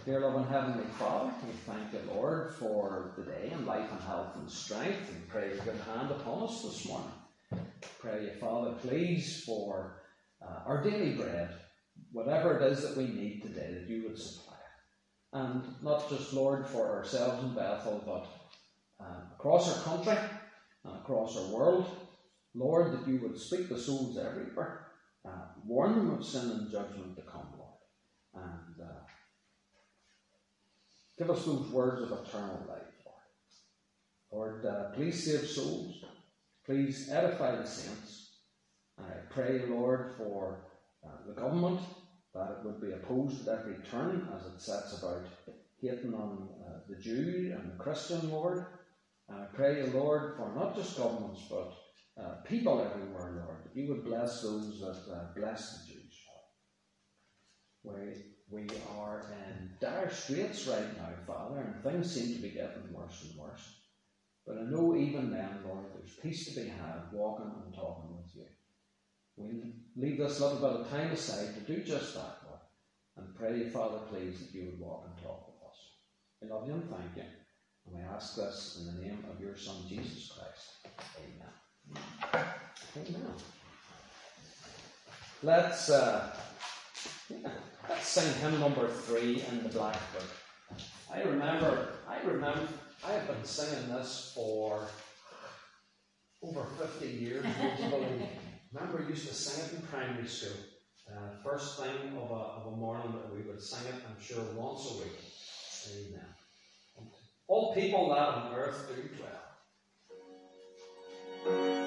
Dear loving Heavenly Father, we thank you, Lord, for the day and life and health and strength, and pray your good hand upon us this morning. Pray you, Father, please, for our daily bread, whatever it is that we need today, that you would supply it. And not just, Lord, for ourselves in Bethel, but across our country and across our world. Lord, that you would speak to souls everywhere, warn them of sin and judgment to come, Lord. And give us those words of eternal life, Lord. Lord, please save souls. Please edify the saints. I pray, Lord, for the government, that it would be opposed at every turn as it sets about hating on the Jew and the Christian, Lord. And I pray, Lord, for not just governments, but people everywhere, Lord, that you would bless those that bless the Jews. We are in dire straits right now, Father, and things seem to be getting worse and worse. But I know even then, Lord, there's peace to be had walking and talking with you. We leave this little bit of time aside to do just that, Lord, and pray, Father, please, that you would walk and talk with us. We love you and thank you, and we ask this in the name of your Son, Jesus Christ. Amen. Amen. Let's sing hymn number 3 in the Black Book. I remember I have been singing this for over 50 years, would you believe? Remember, I used to sing it in primary school. First thing of a morning that we would sing it, I'm sure, once a week. Amen. All people that on earth do dwell.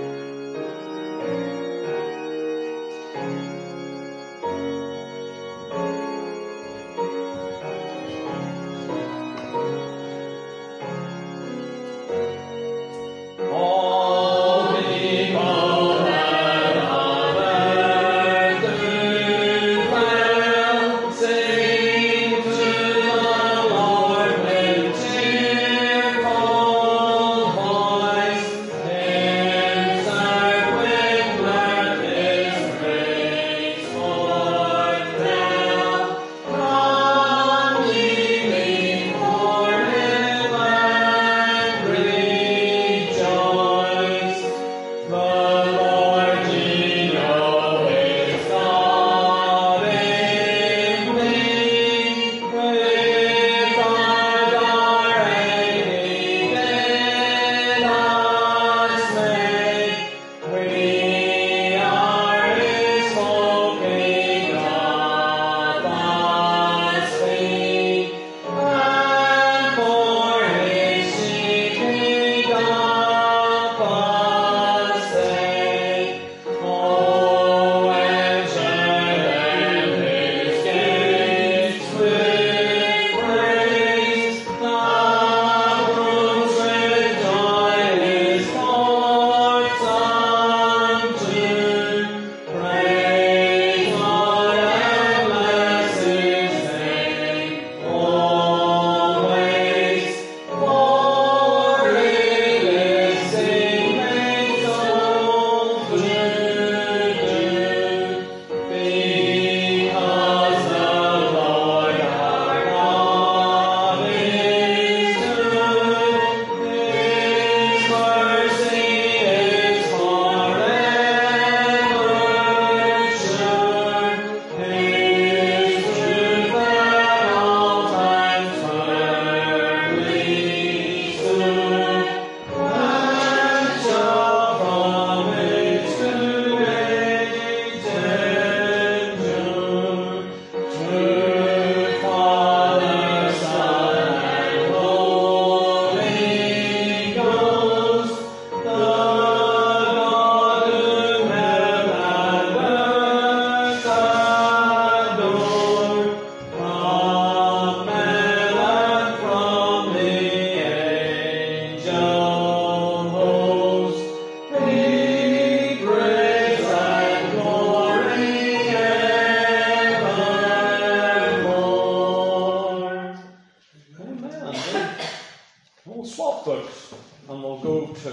And we'll go to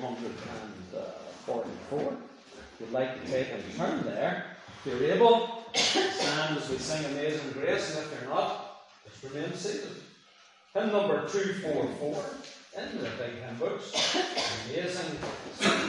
244. If you'd like to take and turn there, if you're able. stand as we sing Amazing Grace, and if you're not, just remain seated. Hymn number 244 in the big hymn books. Amazing Grace.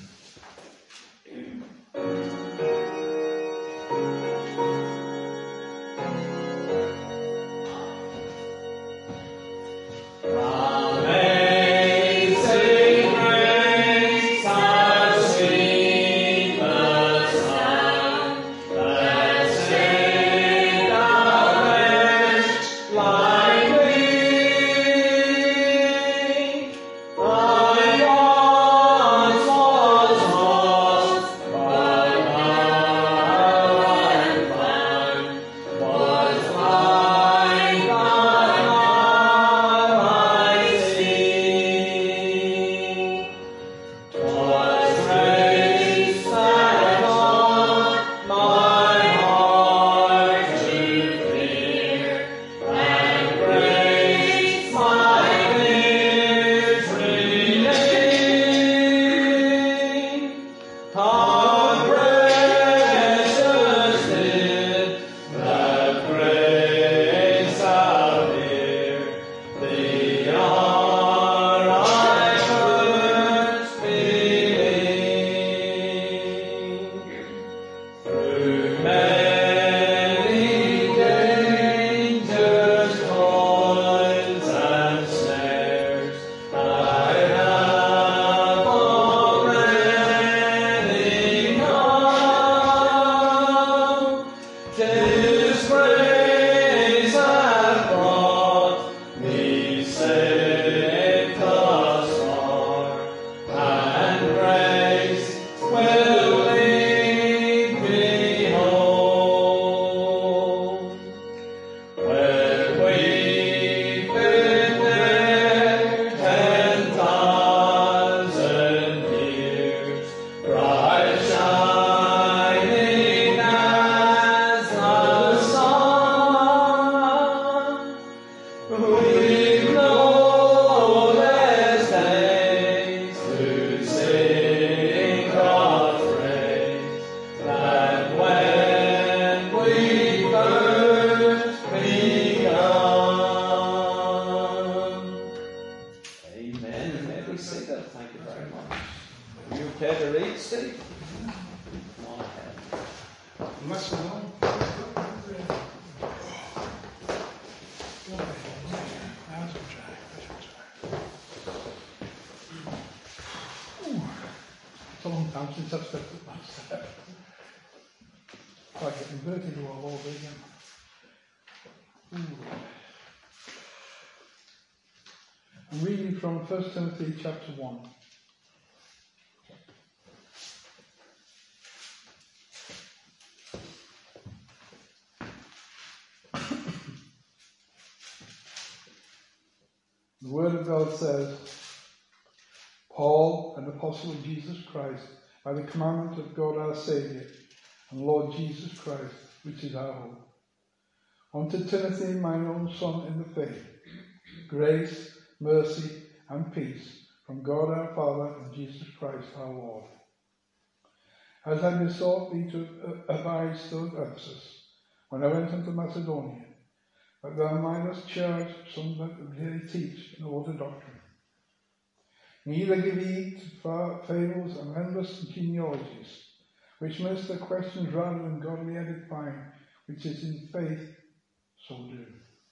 I'm reading from 1 Timothy chapter 1. The Word of God says, Paul, an apostle of Jesus Christ, by the commandment of God our Saviour, and Lord Jesus Christ, which is our hope. Unto Timothy, mine own son in the faith, grace, mercy, and peace from God our Father and Jesus Christ our Lord. As I besought thee to abide still at Ephesus, when I went into Macedonia, that thou mightest charge some that really teach an order doctrine. Neither give heed to fables and endless genealogies, which miss the questions rather than godly edifying, which is in faith, so do.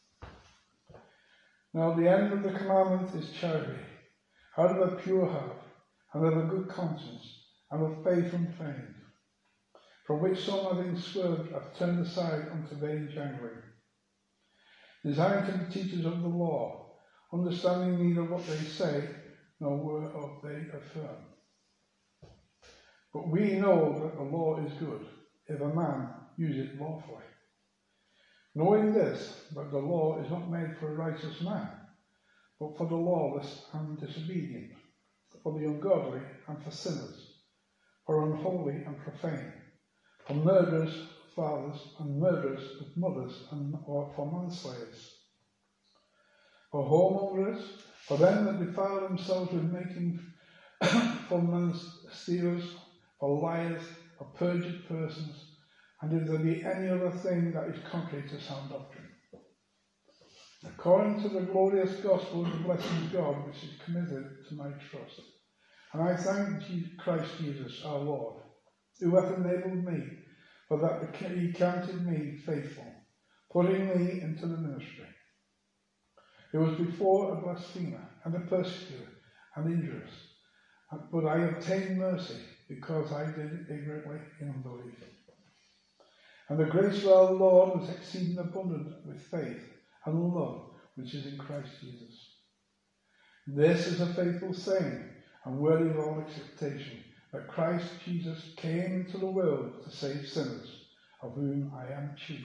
Now the end of the commandment is charity, out of a pure heart, and of a good conscience, and of faith unfeigned, from which some having swerved have turned aside unto vain jangling, designed to be teachers of the law, understanding neither what they say, nor whereof they affirm. But we know that the law is good, if a man use it lawfully. Knowing this, that the law is not made for a righteous man, but for the lawless and disobedient, for the ungodly and for sinners, for unholy and profane, for murderers of fathers and murderers of mothers, and or for manslaves, for whoremongers, for them that defile themselves with making for men stealers, for liars, for perjured persons, and if there be any other thing that is contrary to sound doctrine. According to the glorious gospel of the blessed God which is committed to my trust. And I thank Christ Jesus our Lord, who hath enabled me, for that he counted me faithful, putting me into the ministry. Who was before a blasphemer, and a persecutor, and injurious, but I obtained mercy, because I did it ignorantly in unbelief. And the grace of our Lord was exceeding abundant with faith and love which is in Christ Jesus. This is a faithful saying, and worthy of all acceptation, that Christ Jesus came into the world to save sinners, of whom I am chief.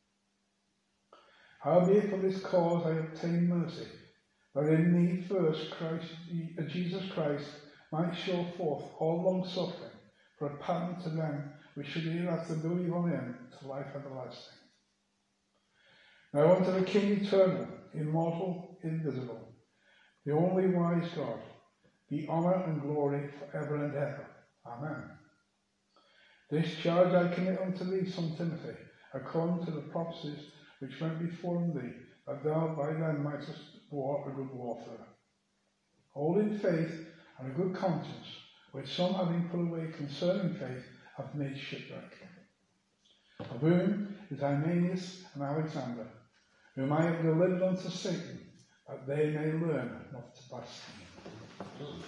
Howbeit for this cause I obtained mercy, that in me first Jesus Christ might show forth all long suffering, for a pattern to them which should hereafter believe on him to life everlasting. Now unto the King eternal, immortal, invisible, the only wise God, be honour and glory for ever and ever. Amen. This charge I commit unto thee, son Timothy, according to the prophecies which went before thee, that thou by them mightest war a good warfare. Hold in faith and a good conscience, which some having put away concerning faith have made shipwreck. Of whom is Hymenaeus and Alexander, whom I have delivered unto Satan, that they may learn not to blaspheme.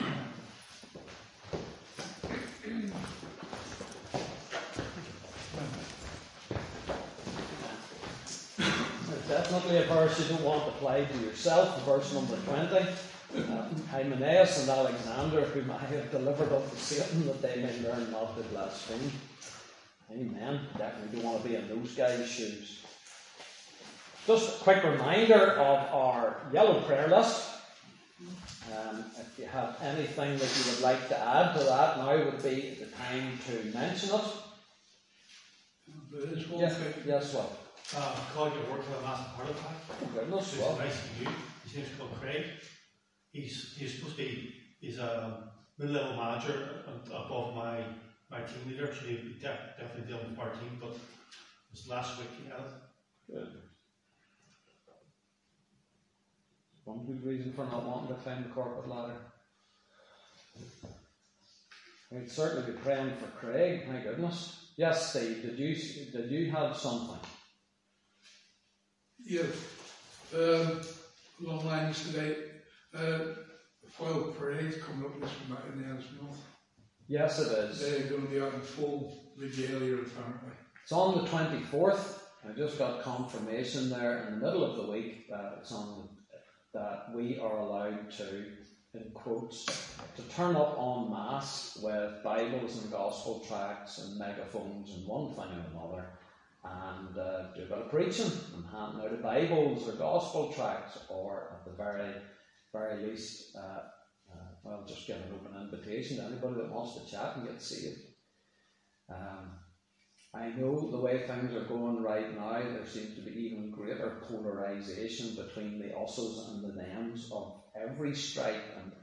Definitely a verse you don't want to apply to yourself, verse number 20. Hymenaeus and Alexander, whom I have delivered unto Satan, that they may learn not to blaspheme. Amen. Definitely don't want to be in those guys' shoes. Just a quick reminder of our yellow prayer list. If you have anything that you would like to add to that, now would be the time to mention it. There is one thing. Yes, well. Called your work for a massive heart attack. Oh, goodness, So well. it's nice of you. His name's called Craig. He's supposed to be, he's a mid-level manager above my team leader, so he'll be definitely dealing with our team, but this last week he had it. Good. One good reason for not wanting to climb the corporate ladder. We'd certainly be praying for Craig, my goodness. Yes, Steve, did you have something? Yeah, long lines today. Foil Parade coming up this night in the Ellesmere. Yes, it is. They're going to be on full regalia apparently. It's on the 24th. I just got confirmation there in the middle of the week that it's on that we are allowed to, in quotes, to turn up en masse with Bibles and gospel tracts and megaphones and one thing and another, and do a bit of preaching and handing out Bibles or gospel tracts, or at the very least, just give an open invitation to anybody that wants to chat and get saved. I know the way things are going right now, there seems to be even greater polarisation between the us's and the them's of every stripe and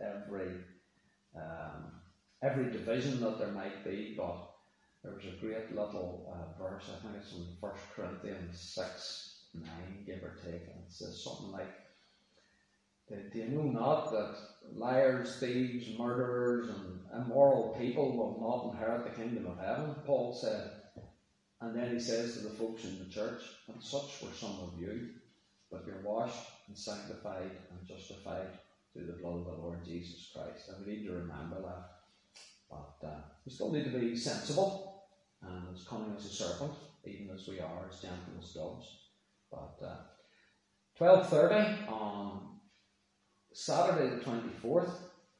every division that there might be, but there was a great little verse, I think it's in 1 Corinthians 6:9, give or take, and it says something like, do you know not that liars, thieves, murderers, and immoral people will not inherit the kingdom of heaven? Paul said. And then he says to the folks in the church, and such were some of you, but you're washed and sanctified and justified through the blood of the Lord Jesus Christ. And we need to remember that. But we still need to be sensible and as cunning as a serpent, even as we are as gentle as doves. But 12:30 on Saturday the 24th,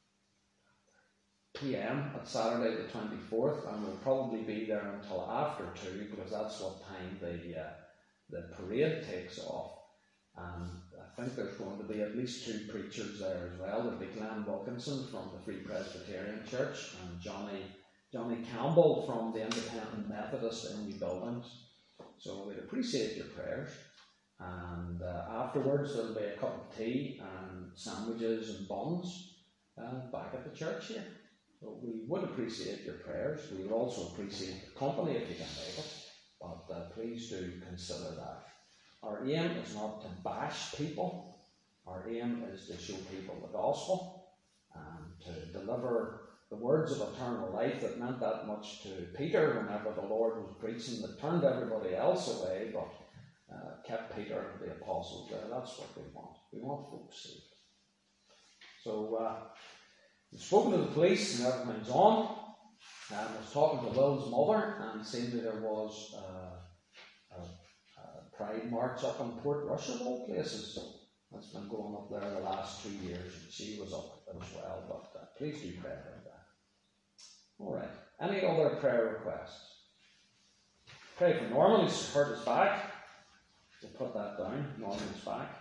p.m. at Saturday the 24th, and we'll probably be there until after 2, because that's what time the parade takes off. And I think there's going to be at least 2 preachers there as well. There'll be Glenn Wilkinson from the Free Presbyterian Church and Johnny Campbell from the Independent Methodist in New Buildings. So we'd appreciate your prayers. And afterwards there'll be a cup of tea and sandwiches and buns back at the church here. So we would appreciate your prayers. We would also appreciate the company if you can make it. but please do consider that. Our aim is not to bash people. Our aim is to show people the gospel and to deliver the words of eternal life that meant that much to Peter whenever the Lord was preaching, that turned everybody else away, but kept Peter and the apostles there. That's what we want. We want folks saved. So we've spoken to the police and everything's on. I was talking to Will's mother, and seemingly there was a pride march up in Port Russia of all places. That's been going up there the last 2 years, and she was up as well. But please do pray about that. All right. Any other prayer requests? Pray for Norman, who's hurt his back. We'll put that down. Norman's back.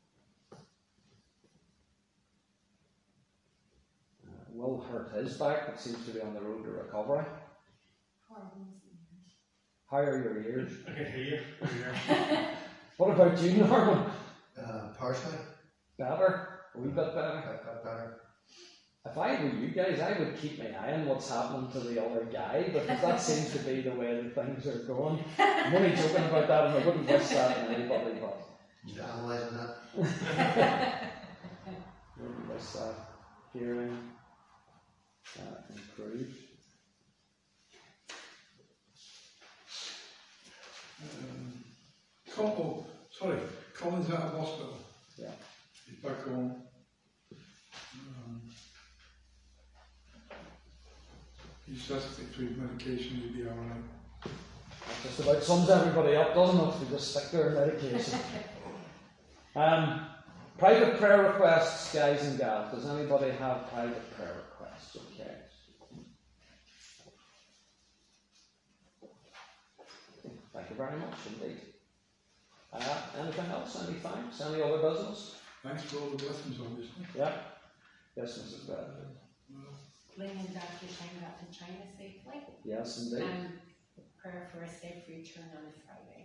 Will hurt his back, but seems to be on the road to recovery. How are your ears? I can hear you. What about you, Norman? Partially. Better? A wee bit better? I got better. If I were you guys, I would keep my eye on what's happening to the other guy, because that seems to be the way that things are going. I'm only joking about that, and I wouldn't wish that on anybody, but... You're analysing that? Wouldn't wish that. Hearing improved. Colin's out of hospital. Yeah. He's back home. He says to take his medication, he'll be alright. That just about sums everybody up, doesn't it? We just stick to our medication. Private prayer requests, guys and gals. Does anybody have private prayer requests? Okay. Thank you very much indeed. Anything else? Any thanks? Any other business? Thanks for all the blessings, obviously. Yeah. Yes, Mrs. Bradley. Bringing Dr. Shane back to China safely. Yes, indeed. And prayer for a safe return on a Friday.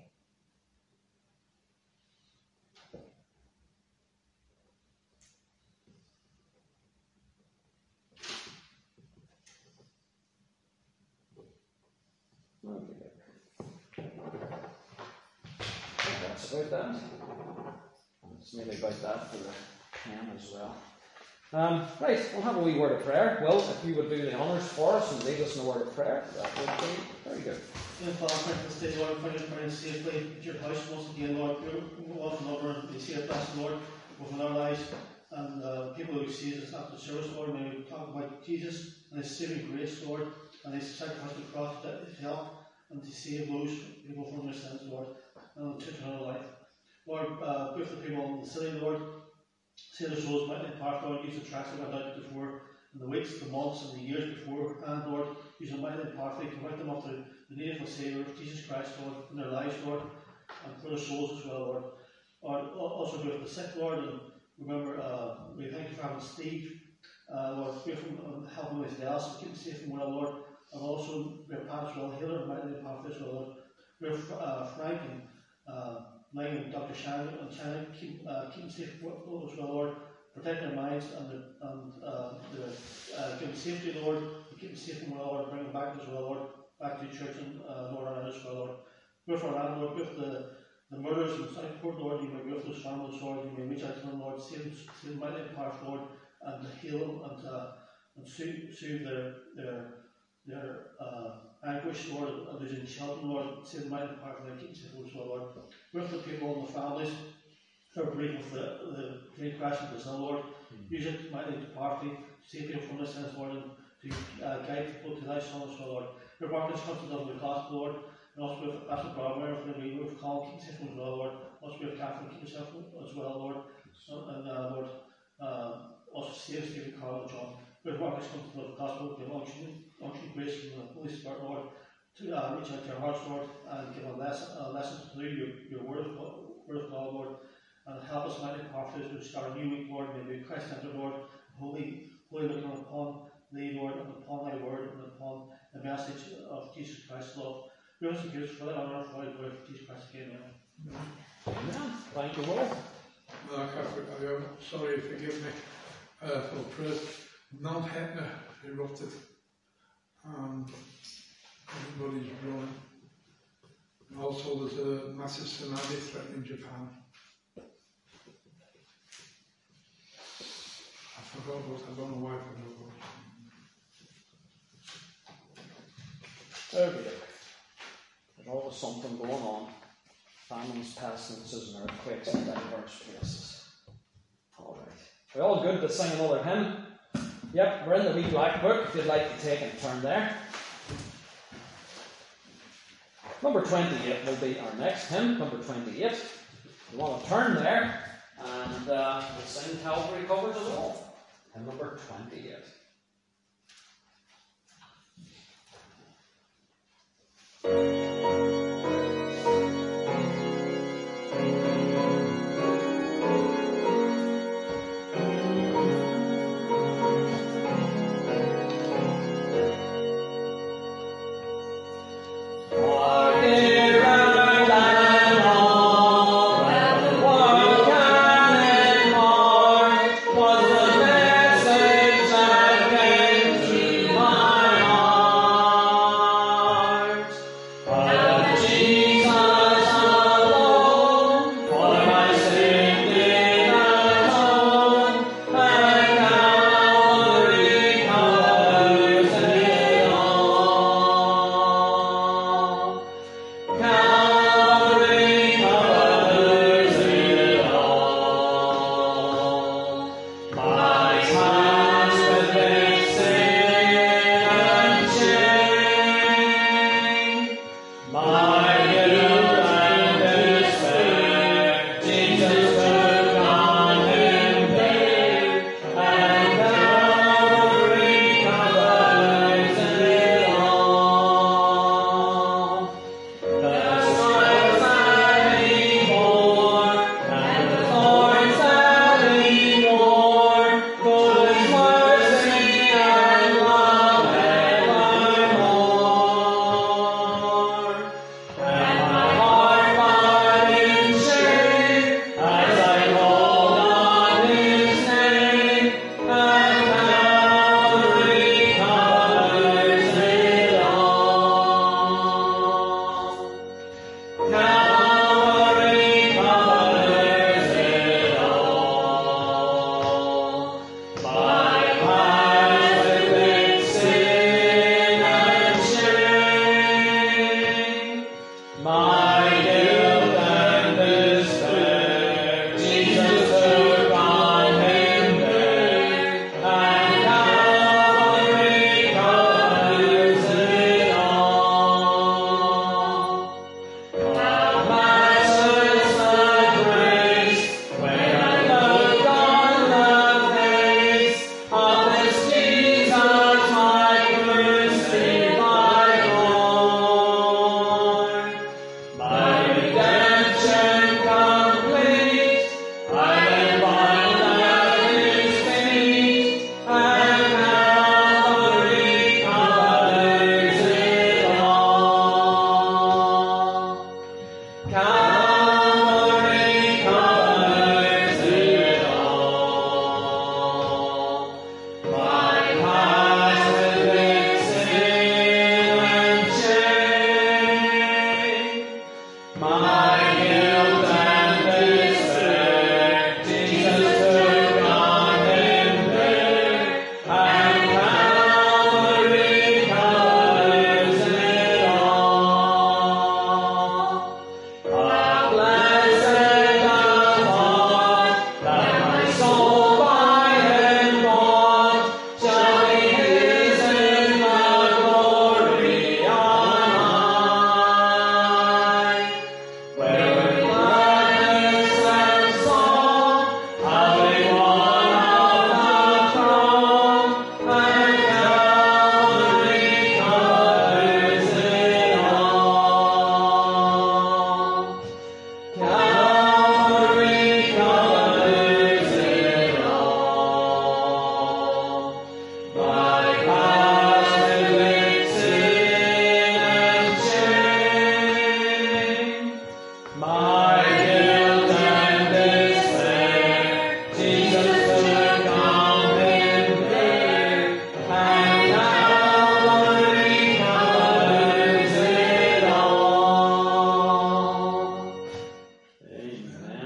That's about that. It's nearly about that for the pen as well. Right, we'll have a wee word of prayer. Will, if you would do the honours for us and lead us in a word of prayer, that would be very good. Father, thank you for this day, Lord, for your safely at your house once again, Lord. We're often over and see it best, Lord, within our lives. And people who see us after service, Lord, may we talk about Jesus and his saving grace, Lord, and his sacrifice on the cross to help and to save those people from their sins, Lord, and to eternal life. Lord, with the people in the city, Lord, save their souls might impart, Lord, use the tracks that went out before, in the weeks, the months, and the years before, and Lord, use them mighty and powerfully to convert them up to the name of the Saviour, Jesus Christ, Lord, in their lives, Lord, and for their souls as well, Lord. Lord, also be with the sick, Lord, and remember, we thank you for having Steve, Lord, pray for him and help him with his health, so keep him safe and well, Lord, and also we have Pat as well, healer, and mighty and powerfully as well, Lord. We have Frank and Mike and Dr. Shannon and Shannon, keep them safe as well, Lord. Protect their minds and give them safety, Lord. Keep them safe and well, Lord. Bring them back as well, Lord. Back to church in Northern Ireland as well, Lord. With our land, Lord. With the murders in Southport, Lord. You may be with those families, Lord. You may reach out to them, Lord. Save them mighty and powerful, Lord. And heal them and soothe their anguish, Lord, of losing children, Lord. Save them mighty and powerful, Lord. Keep them safe as well, Lord. With the people and the families who are bereaved with the train crash in Brazil, Lord. Use it mighty to poverty, save people from this sins, Lord, and to guide people to thy Son as well, Lord. Your work is constant of the gospel, Lord, and also with Pastor Brown, if we with Colin, keep safe as well, Lord. Also with Catherine, keep yourself as well, Lord. And Lord, also save Stephen, Carl, and John. Your work is constant of the gospel, give unction grace from the Holy Spirit, Lord, to reach out to your hearts, Lord, and give a lesson through your word of God, Lord. And help us mighty powerfully as we start a new week, Lord. May we Christ-centered, Lord, holy looking upon thee, Lord, and upon thy word, and upon the message of Jesus Christ's love. We also give us for the honour for thy word of Jesus Christ again. Amen. Thank you, Will. Mark, I'm sorry, forgive me for prayers. Mount Etna erupted, and everybody's running. And also there's a massive tsunami threatening Japan. I forgot what, I don't know why I forgot what. There we go. There's always something going on. Famines, pestilences, and earthquakes in diverse places. Alright. We're all good to sing another hymn. Yep, we're in the wee black book if you'd like to take and turn there. Number 28 will be our next hymn, number 28. You want to turn there, and we'll sing Calvary Covers It All. Hymn number 28. Amen.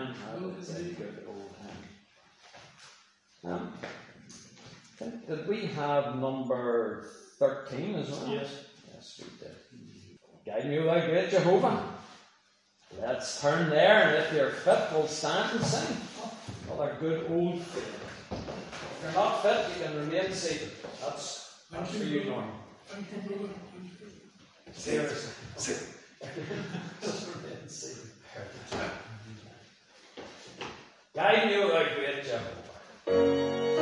It's a good old hymn. Did we have number 13 as well? Yes. Yes, we did. Guide me, O thou great Jehovah. Let's turn there, and if you're fit, we'll stand and sing. Another good old favourite. If you're not fit, you can remain seated. That's for you, Norm. Thank you, brother. Thank you. Seriously. Just remain seated. Guide me, O thou great Jehovah.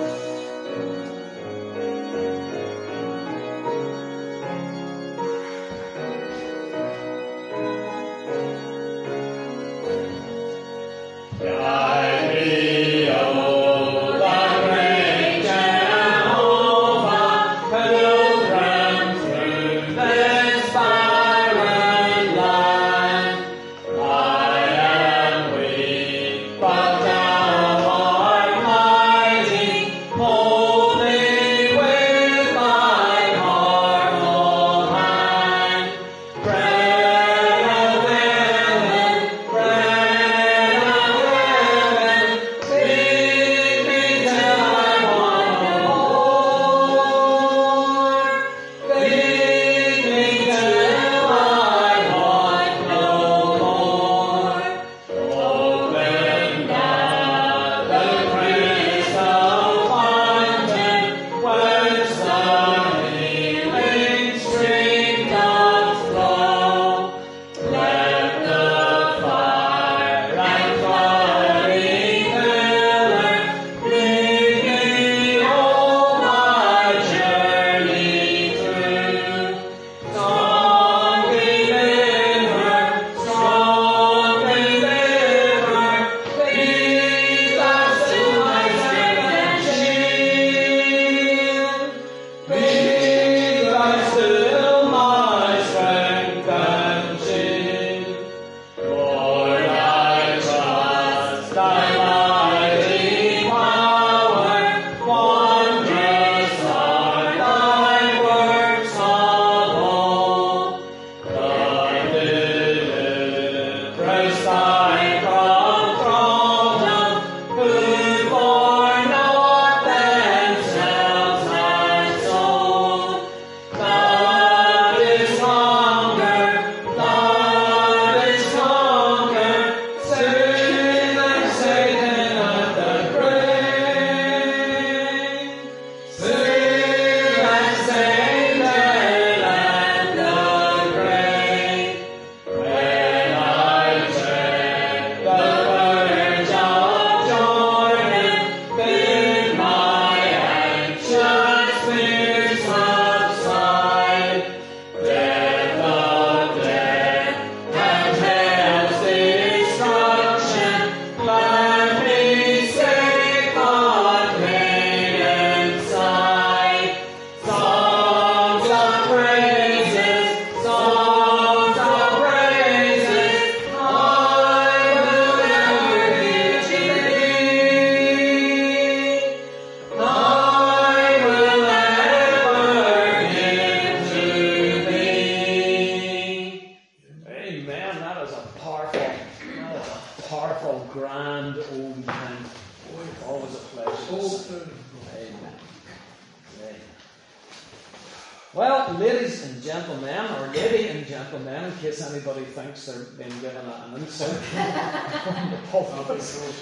Well, ladies and gentlemen, or lady and gentlemen, in case anybody thinks they're being given an insult from the pulpit.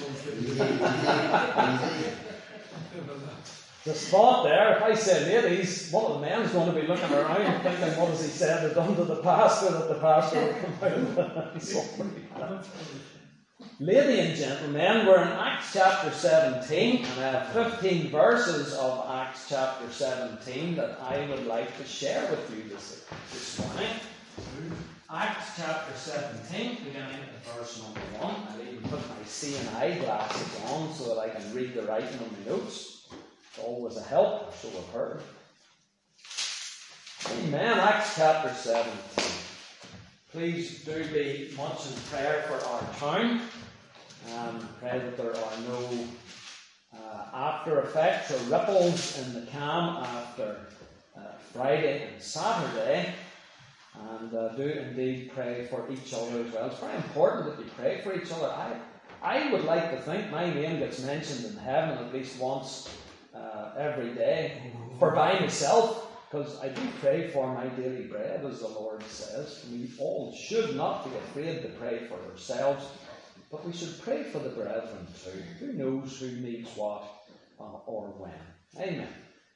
Just thought there, if I say ladies, one of the men's going to be looking around thinking, what has he said or done to the pastor that the pastor will come out and insult. Lady and gentlemen, we're in Acts chapter 17, and I have 15 verses of Acts chapter 17 that I would like to share with you this morning. Acts chapter 17, beginning at verse number 1. I'll even put my C&I glasses on so that I can read the writing on my notes. It's always a help, so I've heard. Amen. Acts chapter 17. Please do be much in prayer for our town. Pray that there are no after effects or ripples in the camp after Friday and Saturday. And do indeed pray for each other as well. It's very important that you pray for each other. I would like to think my name gets mentioned in heaven at least once every day for by myself, because I do pray for my daily bread, as the Lord says. We all should not be afraid to pray for ourselves, but we should pray for the brethren too. Who knows who needs what or when? Amen.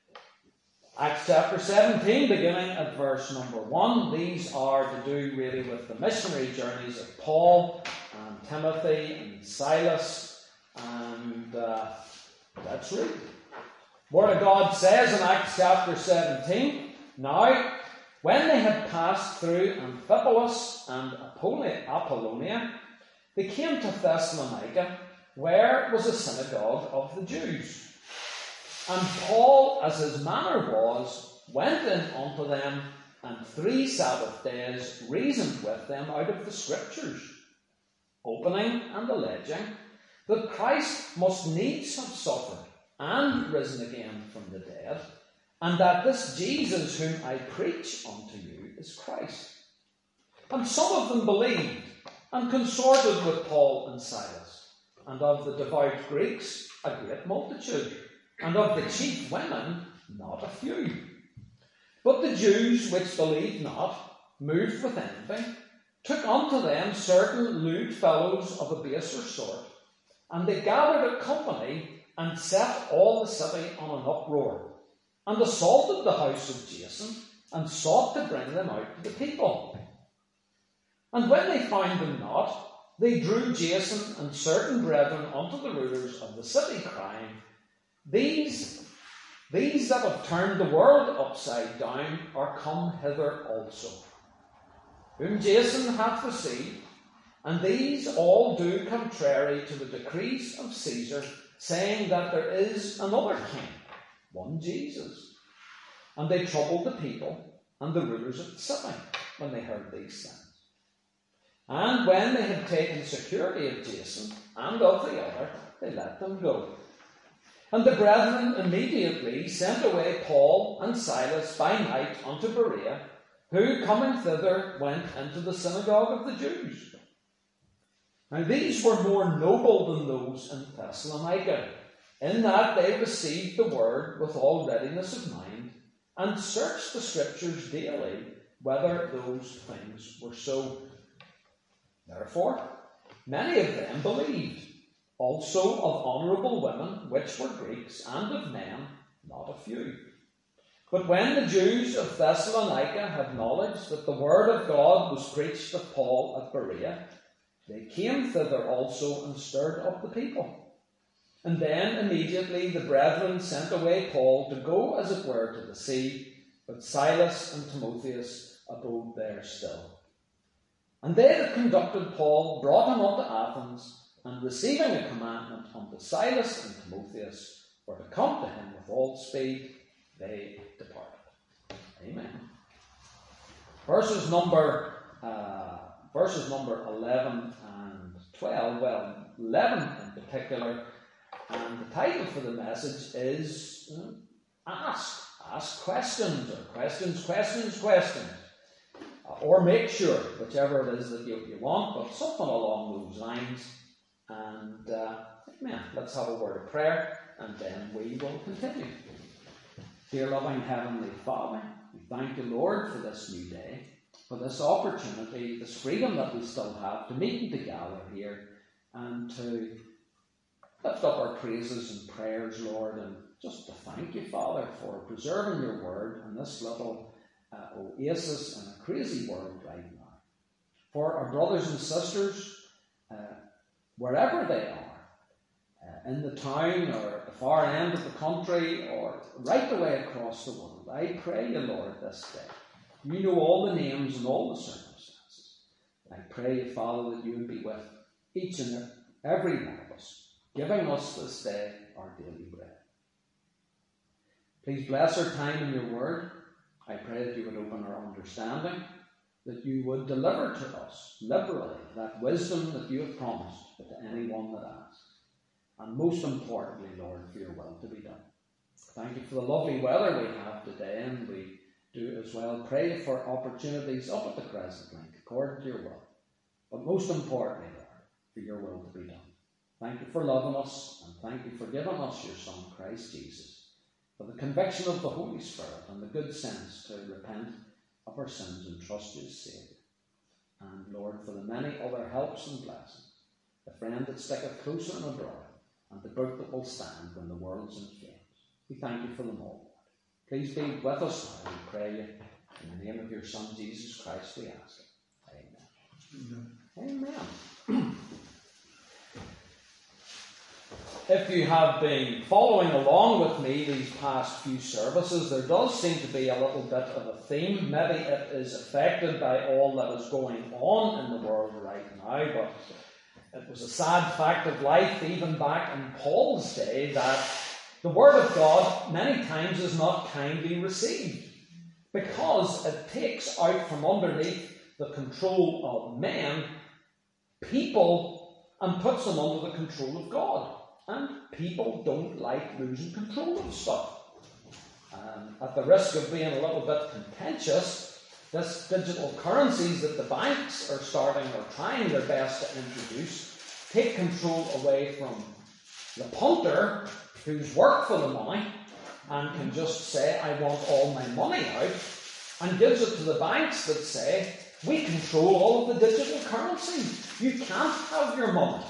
Acts chapter 17, beginning at verse number 1. These are to do really with the missionary journeys of Paul and Timothy and Silas. And let's read. Word of God says in Acts chapter 17, Now, when they had passed through Amphipolis and Apollonia, they came to Thessalonica, where was a synagogue of the Jews. And Paul, as his manner was, went in unto them, and 3 Sabbath days reasoned with them out of the Scriptures, opening and alleging that Christ must needs have suffered and risen again from the dead, and that this Jesus whom I preach unto you is Christ. And some of them believed, and consorted with Paul and Silas, and of the devout Greeks a great multitude, and of the chief women not a few. But the Jews which believed not, moved with envy, took unto them certain lewd fellows of a baser sort, and they gathered a company, and set all the city on an uproar, and assaulted the house of Jason, and sought to bring them out to the people. And when they found them not, they drew Jason and certain brethren unto the rulers of the city, crying, These that have turned the world upside down are come hither also, whom Jason hath received, and these all do contrary to the decrees of Caesar, saying that there is another king, one Jesus. And they troubled the people and the rulers of the city when they heard these things. And when they had taken security of Jason and of the other, they let them go. And the brethren immediately sent away Paul and Silas by night unto Berea, who coming thither went into the synagogue of the Jews. Now these were more noble than those in Thessalonica, in that they received the word with all readiness of mind, and searched the Scriptures daily, whether those things were so. Therefore, many of them believed, also of honourable women, which were Greeks, and of men, not a few. But when the Jews of Thessalonica had knowledge that the word of God was preached of Paul at Berea, they came thither also and stirred up the people. And then immediately the brethren sent away Paul to go, as it were, to the sea, but Silas and Timotheus abode there still. And they that conducted Paul brought him unto Athens, and receiving a commandment unto Silas and Timotheus for to come to him with all speed, they departed. Amen. Verses number 11 and 12, well, 11 in particular, and the title for the message is Ask questions, or questions, or make sure, whichever it is that you want, but something along those lines. And amen. Let's have a word of prayer, and then we will continue. Dear loving Heavenly Father, we thank you, Lord, for this new day, for this opportunity, this freedom that we still have to meet and to gather here, and to lift up our praises and prayers, Lord, and just to thank you, Father, for preserving your word in this little oasis in a crazy world right now. For our brothers and sisters, wherever they are, in the town or at the far end of the country or right the way across the world, I pray you, Lord, this day. You know all the names and all the circumstances. I pray you, Father, that you would be with each and every one of us, giving us this day our daily bread. Please bless our time in your word. I pray that you would open our understanding, that you would deliver to us liberally that wisdom that you have promised to anyone that asks. And most importantly, Lord, for your will to be done. Thank you for the lovely weather we have today, and we do as well pray for opportunities up at the Crescent Link, according to your will. But most importantly, Lord, for your will to be done. Thank you for loving us, and thank you for giving us your Son, Christ Jesus, for the conviction of the Holy Spirit and the good sense to repent of our sins and trust you as Saviour. And Lord, for the many other helps and blessings, the friend that sticketh closer and abroad, and the book that will stand when the world's in flames. We thank you for them all, Lord. Please be with us now, we pray you. In the name of your Son, Jesus Christ, we ask it. Amen. Amen. If you have been following along with me these past few services, there does seem to be a little bit of a theme. Maybe it is affected by all that is going on in the world right now, but it was a sad fact of life, even back in Paul's day, that the Word of God many times is not kindly received, because it takes out from underneath the control of men, people, and puts them under the control of God. And people don't like losing control of stuff. At the risk of being a little bit contentious, this digital currencies that the banks are starting or trying their best to introduce take control away from the punter who's worked for the money and can just say, I want all my money out, and gives it to the banks that say, we control all of the digital currency. You can't have your money.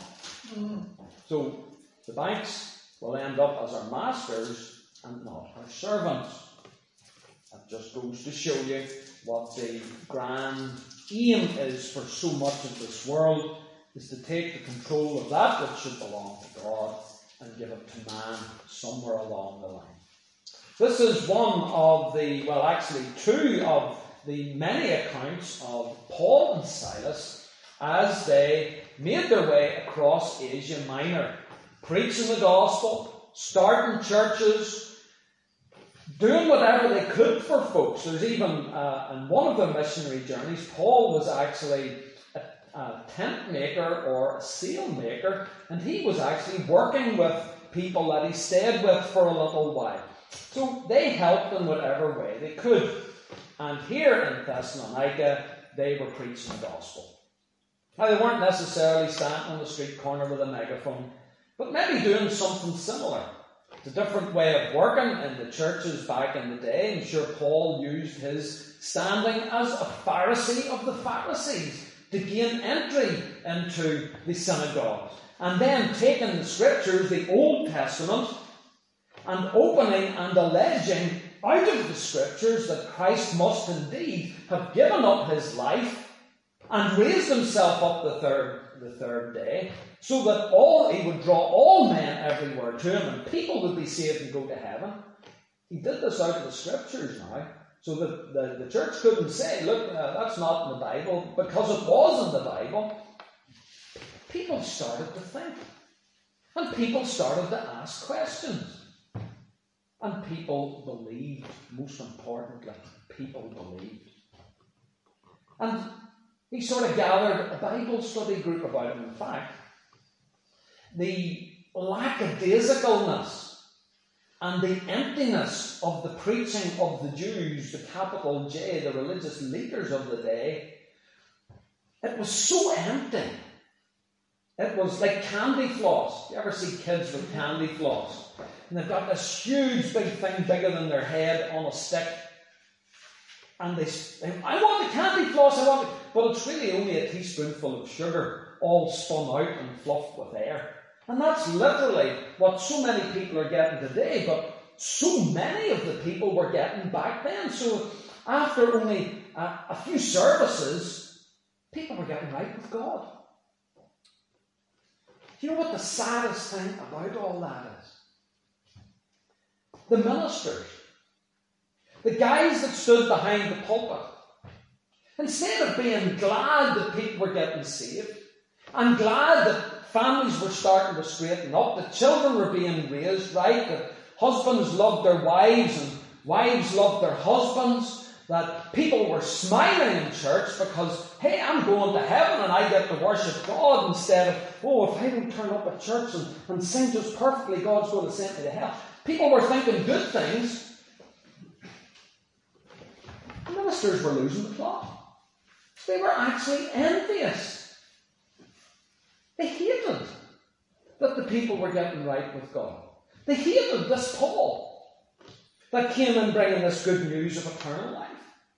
So the banks will end up as our masters and not our servants. That just goes to show you what the grand aim is for so much of this world, is to take the control of that which should belong to God and give it to man somewhere along the line. This is one of the, well, actually two of the many accounts of Paul and Silas as they made their way across Asia Minor, preaching the gospel, starting churches, doing whatever they could for folks. There's even, in one of the missionary journeys, Paul was actually a tent maker or a sail maker, and he was actually working with people that he stayed with for a little while. So they helped in whatever way they could. And here in Thessalonica, they were preaching the gospel. Now, they weren't necessarily standing on the street corner with a megaphone, but maybe doing something similar. It's a different way of working in the churches back in the day. I'm sure Paul used his standing as a Pharisee of the Pharisees to gain entry into the synagogues. And then taking the scriptures, the Old Testament, and opening and alleging out of the scriptures that Christ must indeed have given up his life and raised himself up the third day, so that he would draw all men everywhere to him, and people would be saved and go to heaven. He did this out of the scriptures now, so that the church couldn't say, look, that's not in the Bible, because it was in the Bible. People started to think, and people started to ask questions. And people believed, most importantly, people believed. And he sort of gathered a Bible study group about him. In fact, the lackadaisicalness and the emptiness of the preaching of the Jews, the capital J, the religious leaders of the day, it was so empty. It was like candy floss. You ever see kids with candy floss? And they've got this huge big thing bigger than their head on a stick. And they say, I want the candy floss, I want it. But it's really only a teaspoonful of sugar, all spun out and fluffed with air. And that's literally what so many people are getting today, but so many of the people were getting back then. So after only a few services, people were getting right with God. Do you know what the saddest thing about all that is? The ministers, the guys that stood behind the pulpit, instead of being glad that people were getting saved, and glad that families were starting to straighten up, that children were being raised right, that husbands loved their wives and wives loved their husbands, that people were smiling in church because, hey, I'm going to heaven and I get to worship God, instead of, oh, if I don't turn up at church and sing just perfectly, God's going to send me to hell. People were thinking good things. The ministers were losing the plot. They were actually envious. They hated that people were getting right with God. They hated this Paul that came in bringing this good news of eternal life.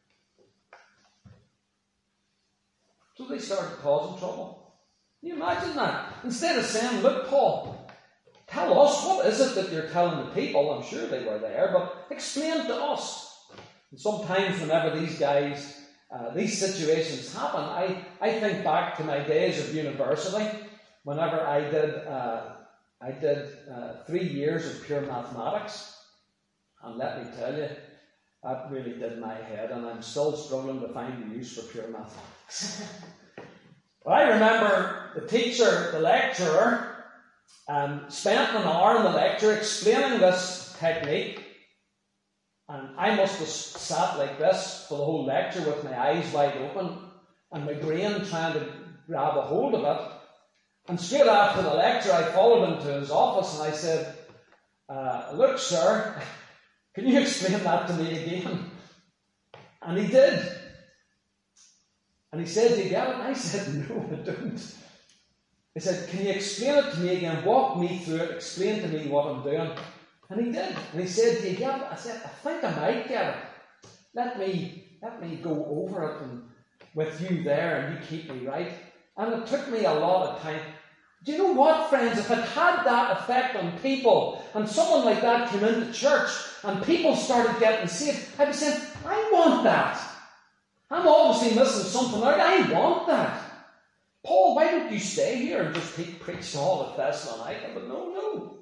So they started causing trouble. Can you imagine that? Instead of saying, look, Paul, tell us, what is it that you're telling the people? I'm sure they were there, but explain to us. And sometimes whenever these guys, these situations happen, I think back to my days of university, whenever I did 3 years of pure mathematics. And let me tell you, that really did my head, and I'm still struggling to find the use for pure mathematics. But I remember the teacher, the lecturer, spent an hour in the lecture explaining this technique, and I must have sat like this for the whole lecture with my eyes wide open and my brain trying to grab a hold of it. And straight after the lecture, I followed him to his office and I said, look, sir, can you explain that to me again? And he did. And he said, do you get it? And I said, no, I don't. He said, can you explain it to me again? Walk me through it. Explain to me what I'm doing. And he did. And he said, do you get it? I said, I think I might get it. Let me go over it and with you there and you keep me right. And it took me a lot of time. Do you know what, friends? If it had that effect on people, and someone like that came into church, and people started getting saved, I'd be saying, I want that. I'm obviously missing something out. I want that. Paul, why don't you stay here and just preach to all of Thessalonica? But no.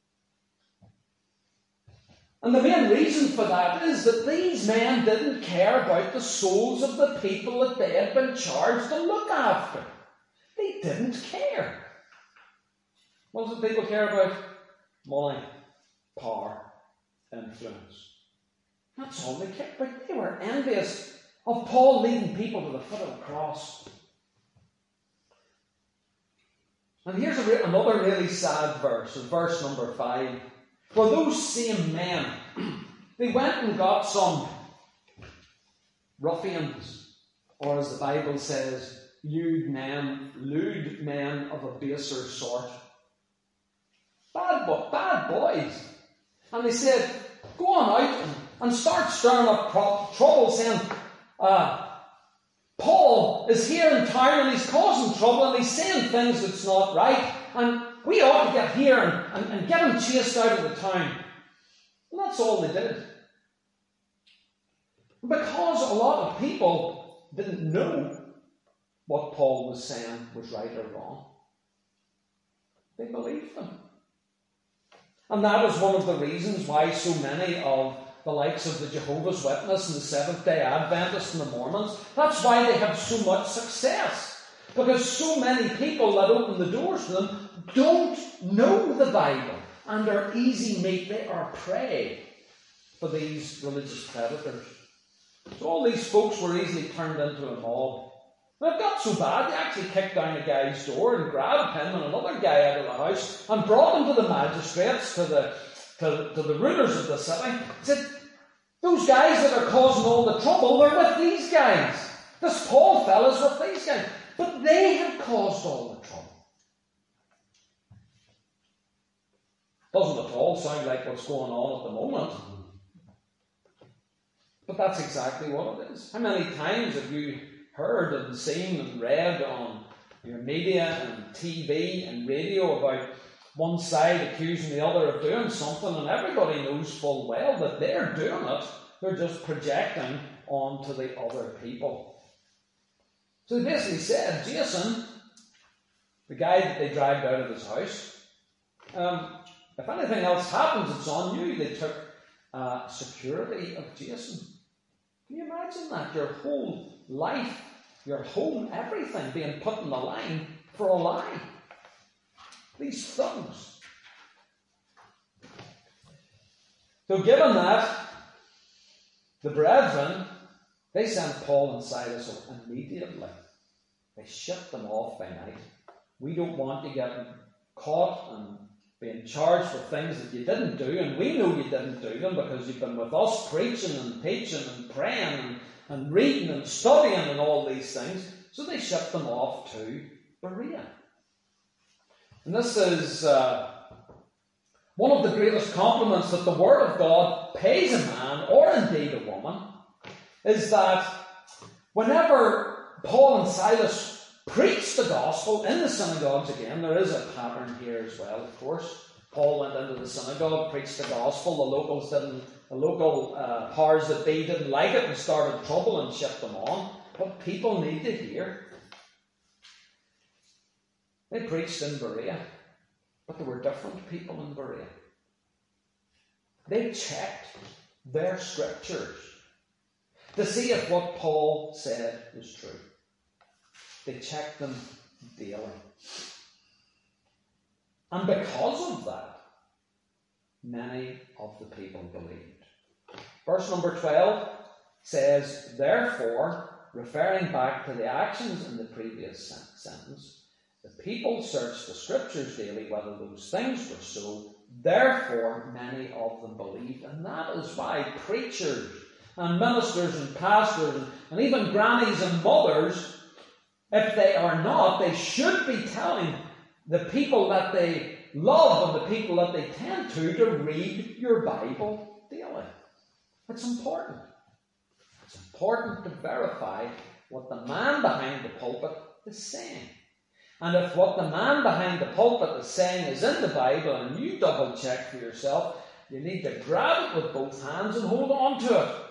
And the main reason for that is that these men didn't care about the souls of the people that they had been charged to look after. They didn't care. What did people care about? Money, power, influence. That's all they cared about. They were envious of Paul leading people to the foot of the cross. And here's another really sad verse, verse number 5. For those same men, they went and got some ruffians, or as the Bible says, lewd men of a baser sort. Bad boys. And they said, go on out and start stirring up trouble, saying, Paul is here in town and he's causing trouble and he's saying things that's not right, and we ought to get here and get him chased out of the town. And that's all they did. Because a lot of people didn't know what Paul was saying was right or wrong, they believed him. And that is one of the reasons why so many of the likes of the Jehovah's Witness and the Seventh-day Adventists and the Mormons, that's why they have so much success. Because so many people that open the doors to them don't know the Bible and are easy meat. They are prey for these religious predators. So all these folks were easily turned into a mob. And it got so bad, they actually kicked down a guy's door and grabbed him and another guy out of the house and brought them to the magistrates, to the rulers of the city. Said, those guys that are causing all the trouble were with these guys. This Paul fella's with these guys. But they had caused all the trouble. Doesn't at all sound like what's going on at the moment. But that's exactly what it is. How many times have you heard and seen and read on your media and TV and radio about one side accusing the other of doing something, and everybody knows full well that they're doing it, they're just projecting onto the other people. So they basically said, Jason, the guy that they dragged out of his house, if anything else happens, it's on you. They took security of Jason. Can you imagine that? Your whole life, your home, everything being put on the line for a lie. These thugs. So given that, the brethren, they sent Paul and Silas immediately. They shipped them off by night. We don't want you getting caught and being charged for things that you didn't do, and we know you didn't do them because you've been with us preaching and teaching and praying and reading and studying and all these things. So they shipped them off to Berea. And this is one of the greatest compliments that the Word of God pays a man, or indeed a woman, is that whenever Paul and Silas preached the gospel in the synagogues, again, there is a pattern here as well, of course. Paul went into the synagogue, preached the gospel. The local powers that be didn't like it and started trouble and shipped them on. But people need to hear. They preached in Berea, but there were different people in Berea. They checked their scriptures to see if what Paul said was true. They checked them daily. And because of that, many of the people believed. Verse number 12 says, therefore, referring back to the actions in the previous sentence, the people searched the scriptures daily whether those things were so. Therefore, many of them believed. And that is why preachers and ministers and pastors and even grannies and mothers, if they are not, they should be telling the people that they love and the people that they tend to read your Bible daily. It's important. It's important to verify what the man behind the pulpit is saying. And if what the man behind the pulpit is saying is in the Bible and you double check for yourself, you need to grab it with both hands and hold on to it.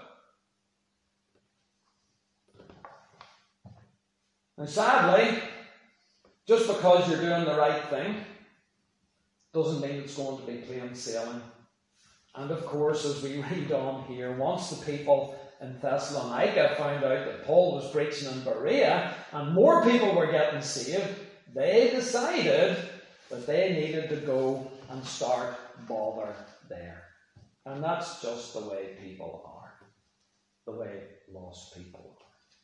And sadly, just because you're doing the right thing doesn't mean it's going to be plain sailing. And of course, as we read on here, once the people in Thessalonica found out that Paul was preaching in Berea and more people were getting saved, they decided that they needed to go and start bother there. And that's just the way people are. The way lost people are.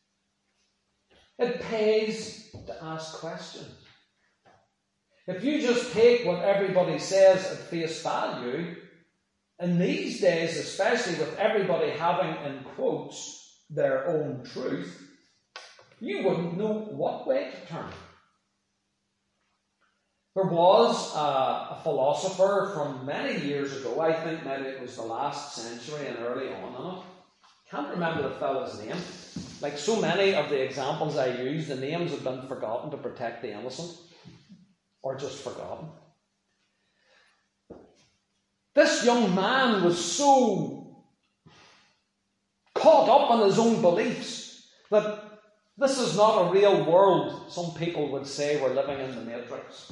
It pays to ask questions. If you just take what everybody says at face value, in these days, especially with everybody having, in quotes, their own truth, you wouldn't know what way to turn. There was a philosopher from many years ago, I think maybe it was the last century and early on in it. Can't remember the fellow's name. Like so many of the examples I used, the names have been forgotten to protect the innocent. Or just forgotten. This young man was so caught up in his own beliefs that this is not a real world. Some people would say we're living in the Matrix.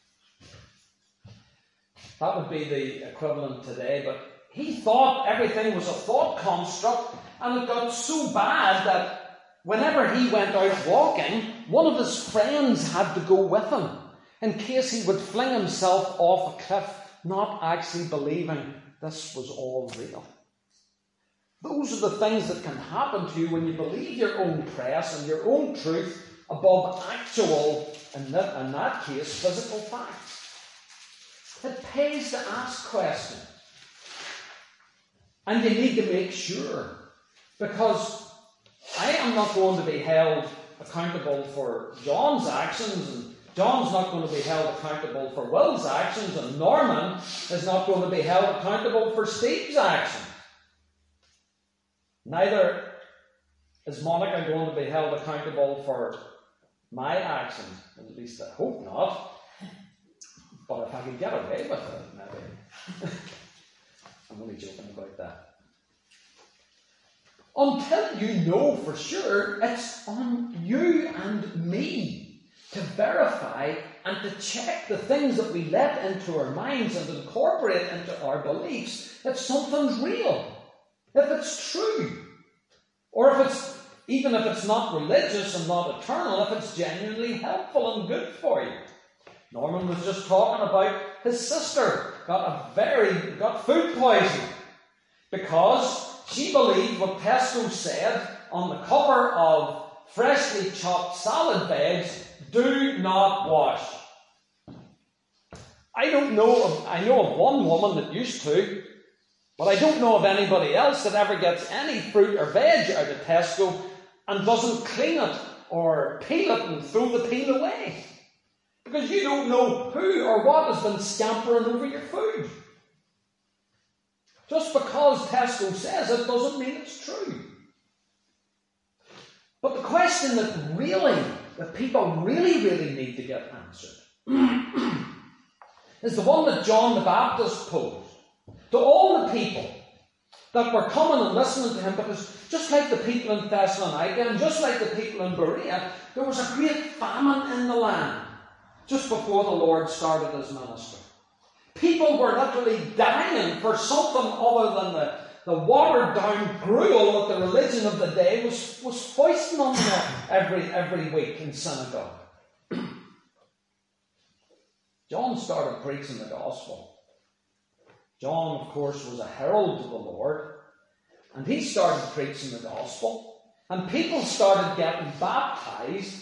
That would be the equivalent today, but he thought everything was a thought construct, and it got so bad that whenever he went out walking, one of his friends had to go with him in case he would fling himself off a cliff, not actually believing this was all real. Those are the things that can happen to you when you believe your own press and your own truth above actual, in that case, physical facts. It pays to ask questions. And you need to make sure, because I am not going to be held accountable for John's actions, and John's not going to be held accountable for Will's actions, and Norman is not going to be held accountable for Steve's actions. Neither is Monica going to be held accountable for my actions. At least I hope not. But if I can get away with it, maybe. I'm only joking about that. Until you know for sure, it's on you and me to verify and to check the things that we let into our minds and incorporate into our beliefs if something's real, if it's true, or if it's, even if it's not religious and not eternal, if it's genuinely helpful and good for you. Norman was just talking about his sister got food poisoning because she believed what Tesco said on the cover of freshly chopped salad bags, do not wash. I know of one woman that used to, but I don't know of anybody else that ever gets any fruit or veg out of Tesco and doesn't clean it or peel it and throw the peel away. Because you don't know who or what has been scampering over your food. Just because Tesco says it doesn't mean it's true. But the question that people really need to get answered is the one that John the Baptist posed to all the people that were coming and listening to him, because just like the people in Thessalonica and just like the people in Berea, there was a great famine in the land just before the Lord started his ministry. People were literally dying for something other than the watered-down gruel that the religion of the day was foisting on them every week in synagogue. John started preaching the gospel. John, of course, was a herald to the Lord, and he started preaching the gospel, and people started getting baptized.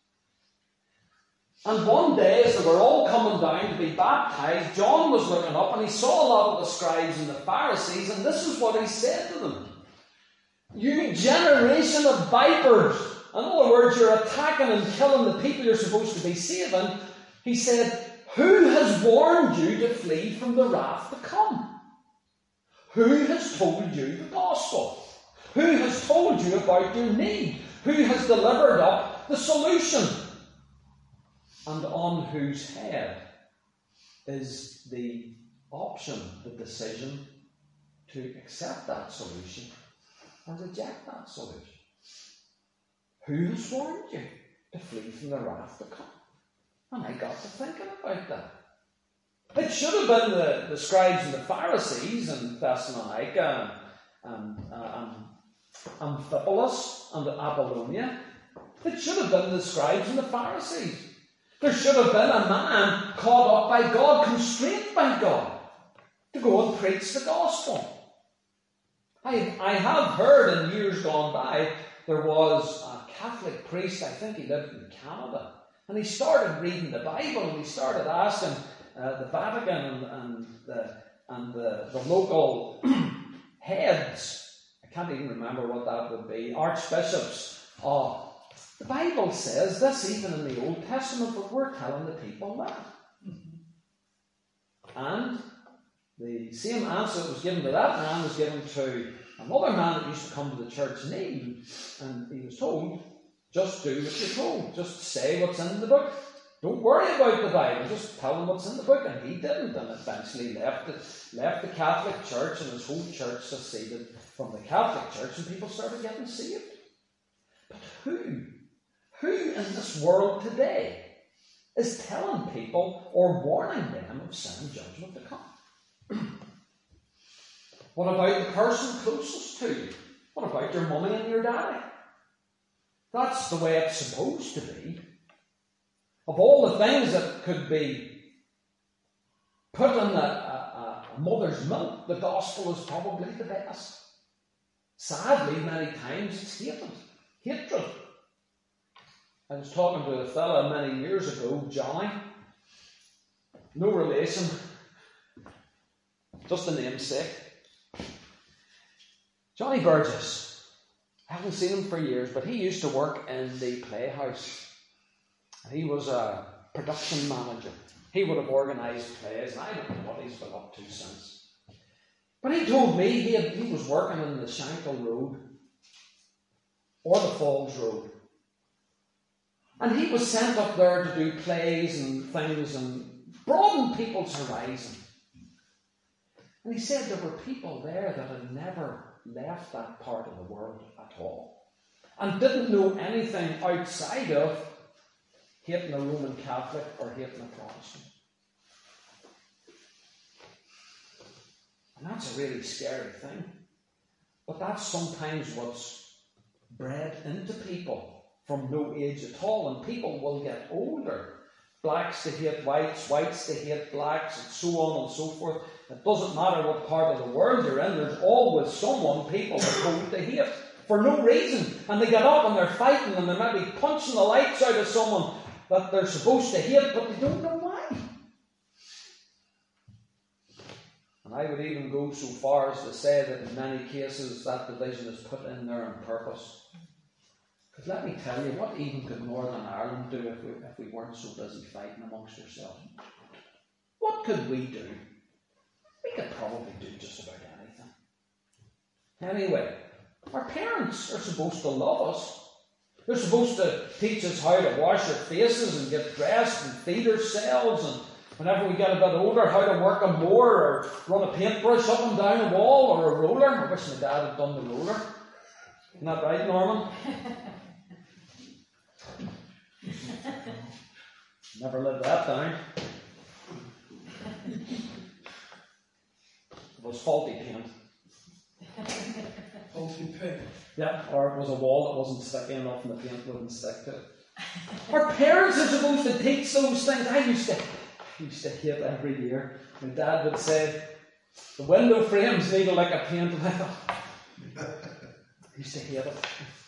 And one day, as they were all coming down to be baptized, John was looking up and he saw a lot of the scribes and the Pharisees, and this is what he said to them. You generation of vipers. In other words, you're attacking and killing the people you're supposed to be saving. He said, who has warned you to flee from the wrath to come? Who has told you the gospel? Who has told you about your need? Who has delivered up the solution? And on whose head is the option, the decision to accept that solution or reject that solution? Who has warned you to flee from the wrath to come? And I got to thinking about that. It should have been the scribes and the Pharisees in Thessalonica and Amphipolis and Apollonia. It should have been the scribes and the Pharisees. There should have been a man caught up by God, constrained by God, to go and preach the gospel. I have heard in years gone by, there was a Catholic priest, I think he lived in Canada, and he started reading the Bible, and he started asking the Vatican and the local heads, I can't even remember what that would be, archbishops, the Bible says this even in the Old Testament, but we're telling the people that. And the same answer that was given to that man was given to another man that used to come to the church need, and he was told, just do what you're told, just say what's in the book. Don't worry about the Bible, just tell them what's in the book. And he didn't, and eventually left the Catholic Church, and his whole church seceded from the Catholic Church, and people started getting saved. But who in this world today is telling people or warning them of sin and judgment to come? What about the person closest to you? What about your mummy and your daddy? That's the way it's supposed to be. Of all the things that could be put in a mother's milk, the gospel is probably the best. Sadly, many times it's hatred. I was talking to a fella many years ago, Johnny. No relation, just a namesake. Johnny Burgess. I haven't seen him for years, but he used to work in the Playhouse. He was a production manager. He would have organised plays, and I don't know what he's been up to since. But he told me he was working in the Shankill Road or the Falls Road. And he was sent up there to do plays and things and broaden people's horizon. And he said there were people there that had never left that part of the world at all and didn't know anything outside of hating a Roman Catholic or hating a Protestant. And that's a really scary thing. But that's sometimes what's bred into people from no age at all. And people will get older. Blacks to hate whites, whites to hate blacks, and so on and so forth. It doesn't matter what part of the world you're in, there's always people that hold to hate for no reason. And they get up and they're fighting and they might be punching the lights out of someone that they're supposed to hate, but they don't know why. And I would even go so far as to say that in many cases that division is put in there on purpose. But let me tell you, what even could Northern Ireland do if we weren't so busy fighting amongst ourselves? What could we do? We could probably do just about anything. Anyway, our parents are supposed to love us. They're supposed to teach us how to wash our faces and get dressed and feed ourselves, and whenever we get a bit older, how to work a mower or run a paintbrush up and down a wall or a roller. I wish my dad had done the roller. Isn't that right, Norman? Never lived that down. It was faulty paint. Faulty paint. Yeah, or it was a wall that wasn't sticky enough and the paint wouldn't stick to it. Our parents are supposed to teach those things. I used to hate every year. My dad would say, the window frames need a lick of paint. And I thought, I used to hate it.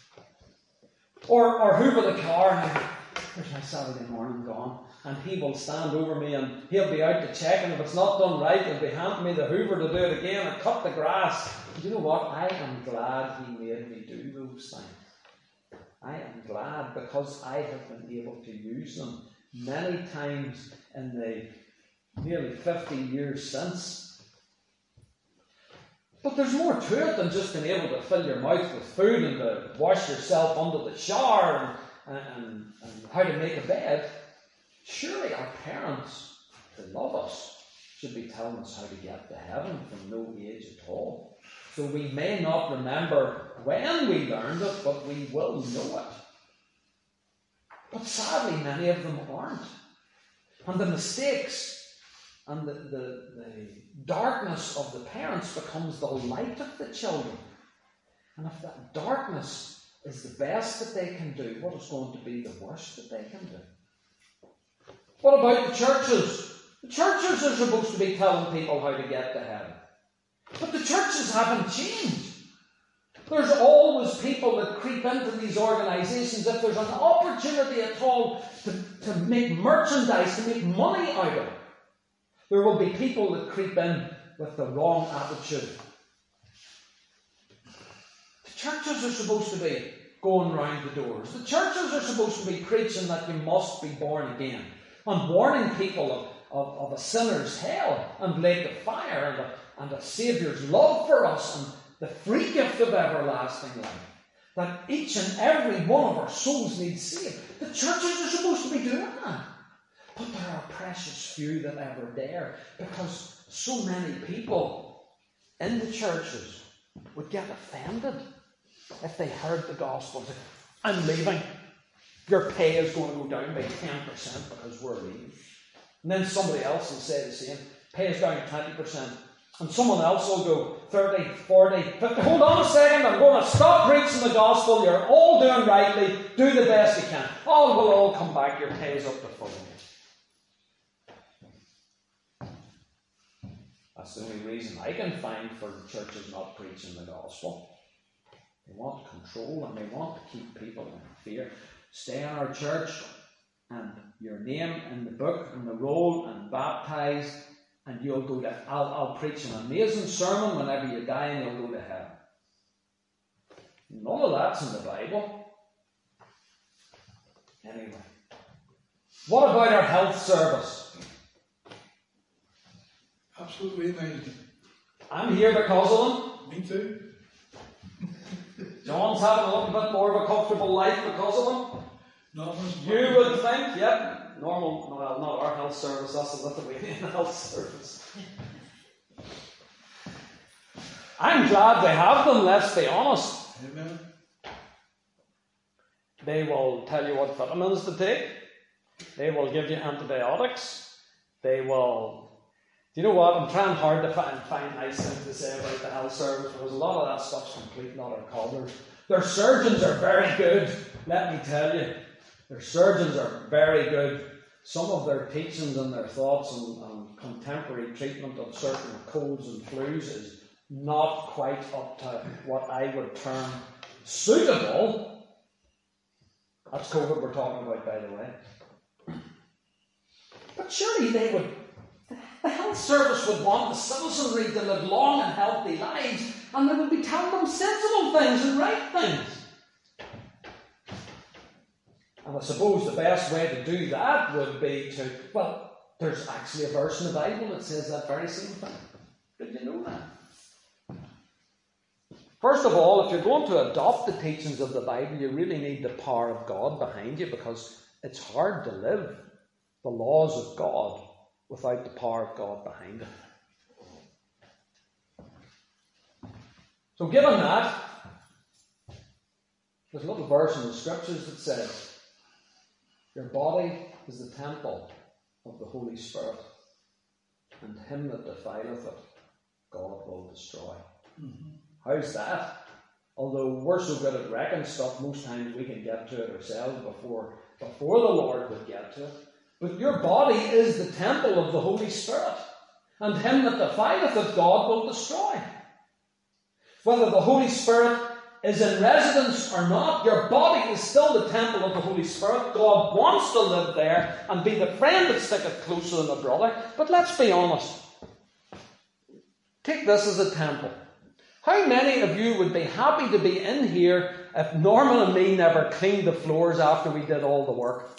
Or hoover the car, and there's my Saturday morning gone. And he will stand over me and he'll be out to check, and if it's not done right, he'll be handing me the hoover to do it again and cut the grass. And you know what? I am glad he made me do those things. I am glad, because I have been able to use them many times in the nearly 50 years since. But there's more to it than just being able to fill your mouth with food and to wash yourself under the shower and how to make a bed. Surely our parents who love us should be telling us how to get to heaven from no age at all. So we may not remember when we learned it, but we will know it. But sadly, many of them aren't. And the mistakes and the darkness of the parents becomes the light of the children. And if that darkness is the best that they can do, what is going to be the worst that they can do? What about the churches? The churches are supposed to be telling people how to get to heaven. But the churches haven't changed. There's always people that creep into these organisations. If there's an opportunity at all to make merchandise, to make money out of it, there will be people that creep in with the wrong attitude. The churches are supposed to be going round the doors. The churches are supposed to be preaching that you must be born again, and warning people of a sinner's hell and lake of fire, and a Saviour's love for us, and the free gift of everlasting life. That each and every one of our souls needs saved. The churches are supposed to be doing that. But there are precious few that ever dare, because so many people in the churches would get offended if they heard the gospel. I'm leaving. Your pay is going to go down by 10% because we're leaving. And then somebody else will say the same. Pay is down 20%. And someone else will go 30, 40, 50. Hold on a second, I'm going to stop preaching the gospel. You're all doing rightly. Do the best you can. Oh, we'll all come back. Your pay is up to full. That's the only reason I can find for churches not preaching the gospel. They want control and they want to keep people in fear. Stay in our church and your name in the book and the roll and baptized, and you'll go to, I'll preach an amazing sermon whenever you die and you'll go to heaven. None of that's in the Bible. Anyway. What about our health service? Absolutely amazing. I'm here because of them. Me too. John's having a little bit more of a comfortable life because of them. Not as You would think, yep. Normal, well, not our health service, that's a Lithuanian health service. I'm glad they have them, let's be honest. Amen. They will tell you what vitamins to take. They will give you antibiotics. They will... Do you know what? I'm trying hard to find nice things to say about the health service, because a lot of that stuff's complete and utter cobblers. Their surgeons are very good, let me tell you. Their surgeons are very good. Some of their teachings and their thoughts on contemporary treatment of certain colds and flus is not quite up to what I would term suitable. That's COVID we're talking about, by the way. But surely the health service would want the citizenry to live long and healthy lives, and they would be telling them sensible things and right things. And I suppose the best way to do that would be to, well, there's actually a verse in the Bible that says that very same thing. Did you know that? First of all, if you're going to adopt the teachings of the Bible, you really need the power of God behind you, because it's hard to live the laws of God without the power of God behind it. So given that, there's a little verse in the Scriptures that says, your body is the temple of the Holy Spirit, and him that defileth it, God will destroy. How's that? Although we're so good at wrecking stuff, most times we can get to it ourselves before the Lord would get to it. But your body is the temple of the Holy Spirit, and him that defileth it, God will destroy. Whether the Holy Spirit is in residence or not, your body is still the temple of the Holy Spirit. God wants to live there and be the friend that sticketh closer than a brother. But let's be honest. Take this as a temple. How many of you would be happy to be in here if Norman and me never cleaned the floors after we did all the work?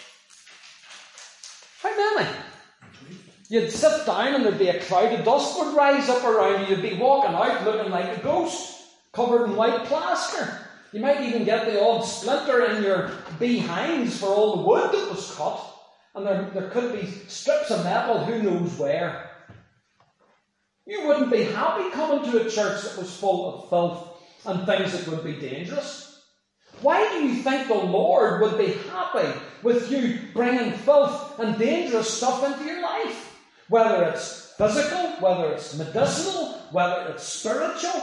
How many? You'd sit down and there'd be a cloud of dust would rise up around you. You'd be walking out looking like a ghost, covered in white plaster. You might even get the odd splinter in your behinds for all the wood that was cut. And there could be strips of metal, who knows where. You wouldn't be happy coming to a church that was full of filth and things that would be dangerous. Why do you think the Lord would be happy with you bringing filth and dangerous stuff into your life? Whether it's physical, whether it's medicinal, whether it's spiritual.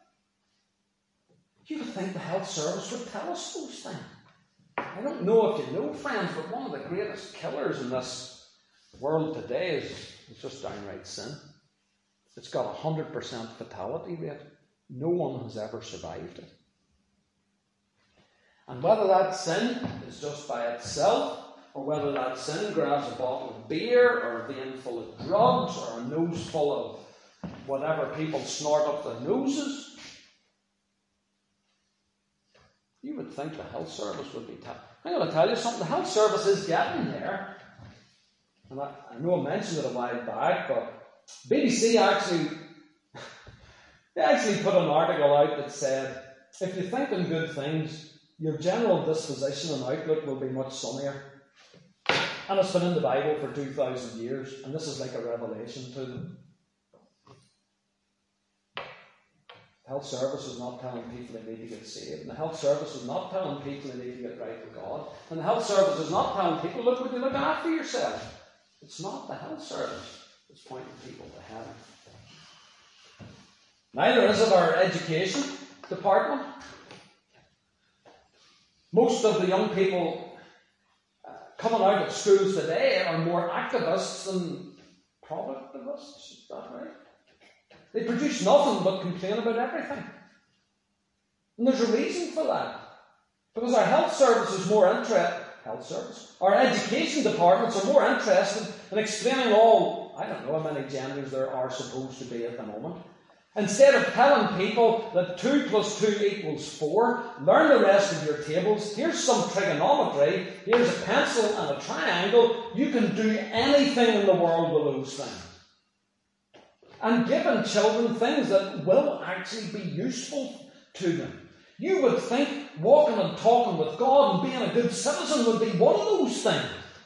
You would think the health service would tell us those things. I don't know if you know, friends, but one of the greatest killers in this world today is just downright sin. It's got a 100% fatality rate. No one has ever survived it. And whether that sin is just by itself, or whether that sin grabs a bottle of beer, or a vein full of drugs, or a nose full of whatever people snort up their noses, you would think the health service would be I'm going to tell you something. The health service is getting there. And I know I mentioned it a while back, but BBC actually put an article out that said, if you think in good things, your general disposition and outlook will be much sunnier. And it's been in the Bible for 2,000 years, and this is like a revelation to them. The health service is not telling people they need to get saved. And the health service is not telling people they need to get right with God. And the health service is not telling people, look, would you look after yourself? It's not the health service that's pointing people to heaven. Neither is it our education department. Most of the young people coming out of schools today are more activists than productivists. Is that right? They produce nothing but complain about everything. And there's a reason for that. Because our health service is more our education departments are more interested in explaining all, I don't know how many genders there are supposed to be at the moment. Instead of telling people that 2 + 2 = 4, learn the rest of your tables, here's some trigonometry, here's a pencil and a triangle, you can do anything in the world with those things. And giving children things that will actually be useful to them. You would think walking and talking with God and being a good citizen would be one of those things.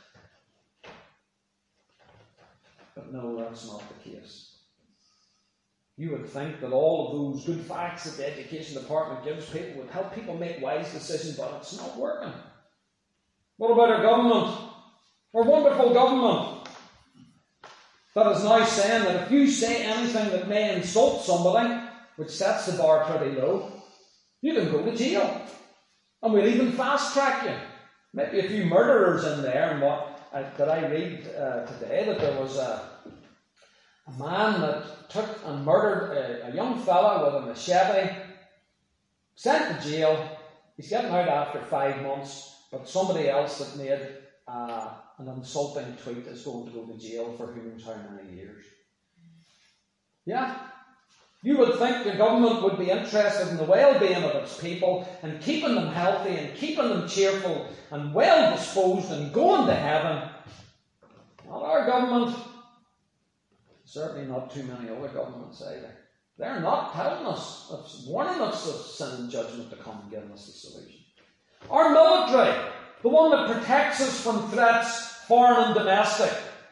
But no, that's not the case. You would think that all of those good facts that the education department gives people would help people make wise decisions, but it's not working. What about our government? Our wonderful government that is now saying that if you say anything that may insult somebody, which sets the bar pretty low, you can go to jail. And we'll even fast track you. Maybe a few murderers in there. And what did I read today? That there was a man that took and murdered a young fella with a machete, sent to jail. He's getting out after 5 months, but somebody else that made an insulting tweet is going to go to jail for who knows how many years. Yeah. You would think the government would be interested in the well-being of its people and keeping them healthy and keeping them cheerful and well-disposed and going to heaven. Not our government. Certainly not too many other governments either. They're not telling us, warning us of sin and judgment to come and giving us the solution. Our military, the one that protects us from threats, foreign and domestic.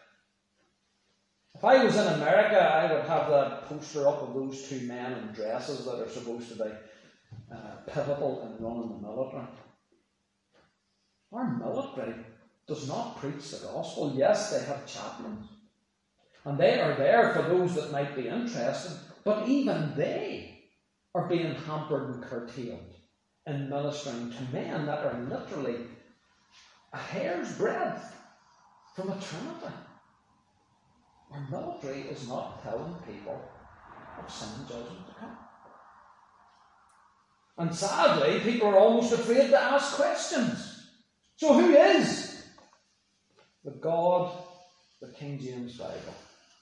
If I was in America, I would have that poster up of those two men in dresses that are supposed to be pivotal in running the military. Our military does not preach the gospel. Yes, they have chaplains. And they are there for those that might be interested. But even they are being hampered and curtailed in ministering to men that are literally a hair's breadth from eternity. Our military is not telling people of sin and judgment to come. And sadly, people are almost afraid to ask questions. So who is the God, the King James Bible?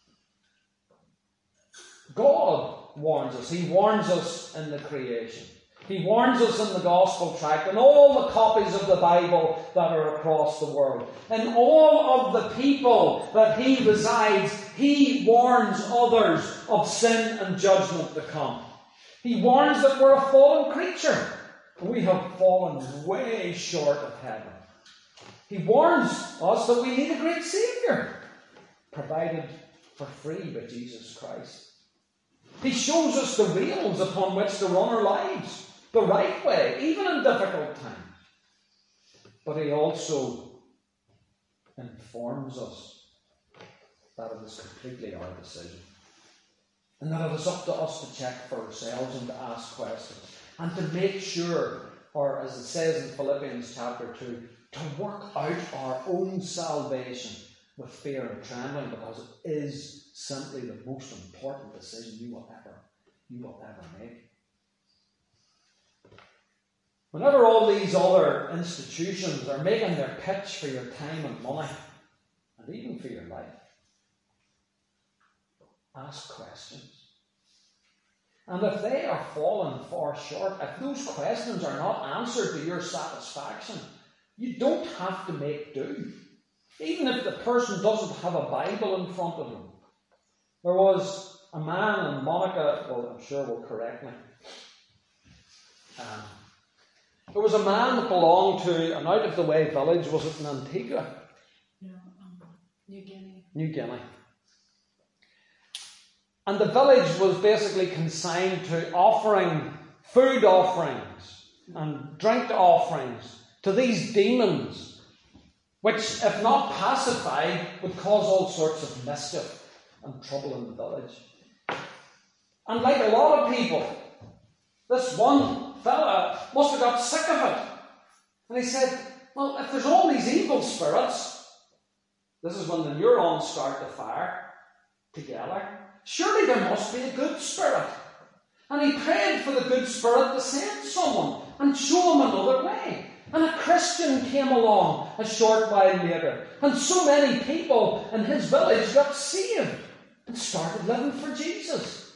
God warns us. He warns us in the creation. He warns us in the Gospel tract and all the copies of the Bible that are across the world. In all of the people that He resides, He warns others of sin and judgment to come. He warns that we're a fallen creature. We have fallen way short of heaven. He warns us that we need a great Saviour, provided for free by Jesus Christ. He shows us the rails upon which to run our lives, the right way, even in difficult times. But He also informs us that it is completely our decision. And that it is up to us to check for ourselves and to ask questions. And to make sure, or as it says in Philippians chapter 2, to work out our own salvation with fear and trembling, because it is simply the most important decision you will ever make. Whenever all these other institutions are making their pitch for your time and money, and even for your life, ask questions. And if they are falling far short, if those questions are not answered to your satisfaction, you don't have to make do. Even if the person doesn't have a Bible in front of them. There was a man, and Monica, well, I'm sure will correct me. There was a man that belonged to an out-of-the-way village. Was it in Antigua? No, New Guinea. New Guinea. And the village was basically consigned to offering food offerings and drink offerings to these demons, which, if not pacified, would cause all sorts of mischief and trouble in the village. And like a lot of people, this one fella must have got sick of it. And he said, well, if there's all these evil spirits, this is when the neurons start to fire together, surely there must be a good spirit. And he prayed for the good spirit to send someone and show him another way. And a Christian came along a short while later. And so many people in his village got saved and started living for Jesus.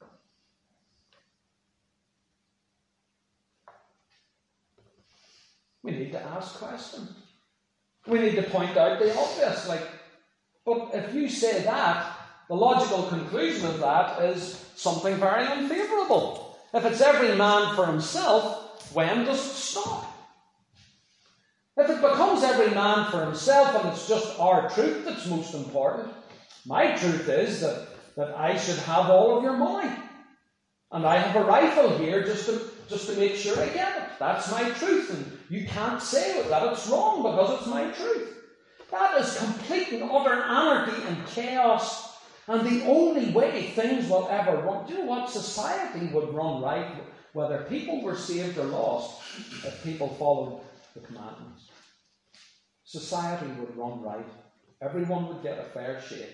We need to ask questions. We need to point out the obvious. But if you say that, the logical conclusion of that is something very unfavourable. If it's every man for himself, when does it stop? If it becomes every man for himself and it's just our truth that's most important, my truth is that I should have all of your money. And I have a rifle here just to make sure I get it. That's my truth. And you can't say that it's wrong because it's my truth. That is complete and utter anarchy and chaos. And the only way things will ever run, do you know what? Society would run right, whether people were saved or lost, if people followed the commandments. Society would run right. Everyone would get a fair shake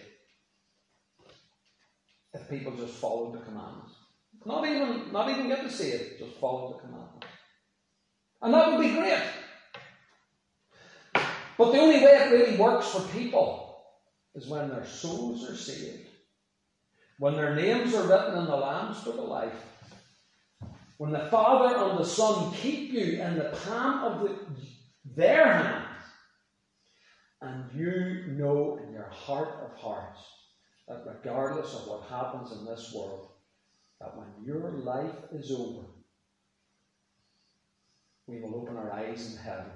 if people just followed the commandments. Not even get to see it, just follow the commandments. And that would be great. But the only way it really works for people is when their souls are saved. when their names are written in the Lamb's Book of Life, when the Father and the Son keep you in the palm of their hands, and you know in your heart of hearts that regardless of what happens in this world, that when your life is over, we will open our eyes in heaven,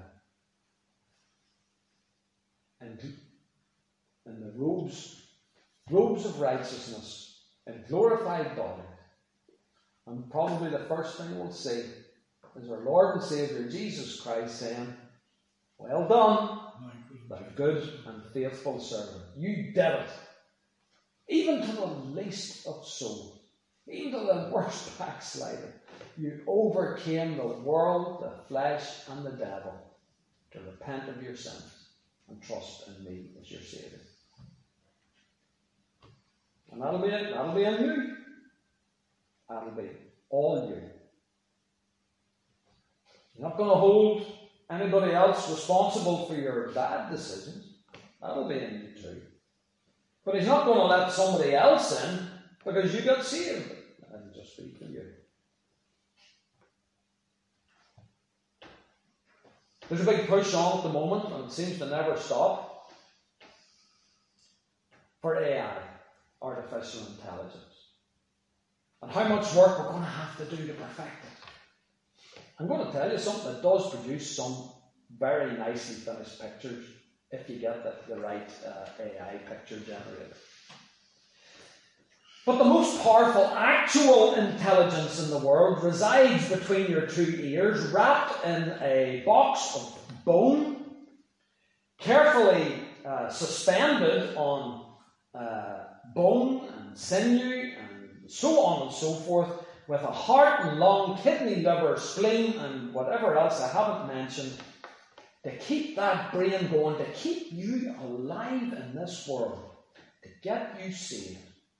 and in the robes of righteousness, in glorified body. And probably the first thing we'll see is our Lord and Saviour Jesus Christ saying, "Well done, thou good and faithful servant. You did it. Even to the least of souls, even to the worst backslider, you overcame the world, the flesh, and the devil to repent of your sins and trust in me as your Saviour." And that'll be it. That'll be in you. That'll be all you. You're not going to hold anybody else responsible for your bad decisions. That'll be in you too. But he's not going to let somebody else in because you got saved. That'll just be for you. There's a big push on at the moment, and it seems to never stop, for AI, artificial intelligence. And how much work we're going to have to do to perfect it. I'm going to tell you something that does produce some very nicely finished pictures if you get the right AI picture generator. But the most powerful actual intelligence in the world resides between your two ears, wrapped in a box of bone, carefully suspended on bone and sinew and so on and so forth, with a heart and lung, kidney, liver, spleen, and whatever else I haven't mentioned, to keep that brain going, to keep you alive in this world, to get you saved.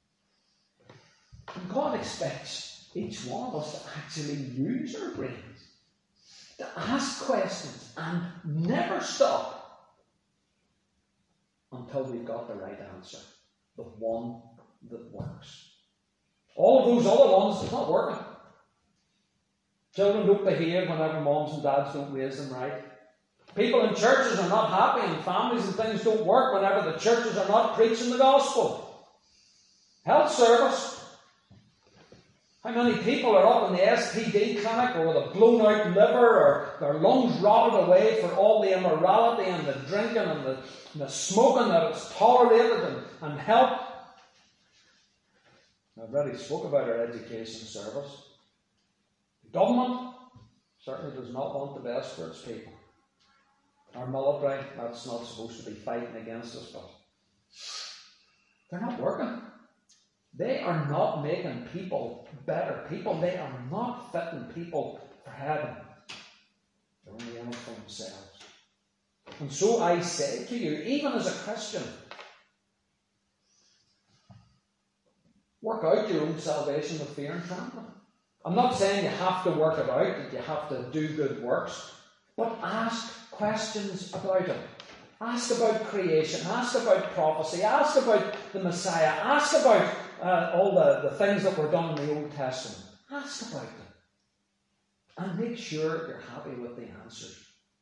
And God expects each one of us to actually use our brains, to ask questions and never stop until we've got the right answer, the one that works. All of those other ones, it's not working. Children don't behave whenever moms and dads don't raise them right. People in churches are not happy, and families and things don't work whenever the churches are not preaching the gospel. Health service. How many people are up in the STD clinic or with a blown out liver or their lungs rotted away for all the immorality and the drinking and the smoking that is tolerated and helped? I've already spoke about our education service. The government certainly does not want the best for its people. Our military, that's not supposed to be fighting against us, but they're not working. They are not making people better people. They are not fitting people for heaven. They're only in it for themselves. And so I say to you, even as a Christian, work out your own salvation with fear and trembling. I'm not saying you have to work it out, that you have to do good works, but ask questions about it. Ask about creation, ask about prophecy, ask about the Messiah, ask about all the things that were done in the Old Testament. Ask about them. And make sure you're happy with the answers.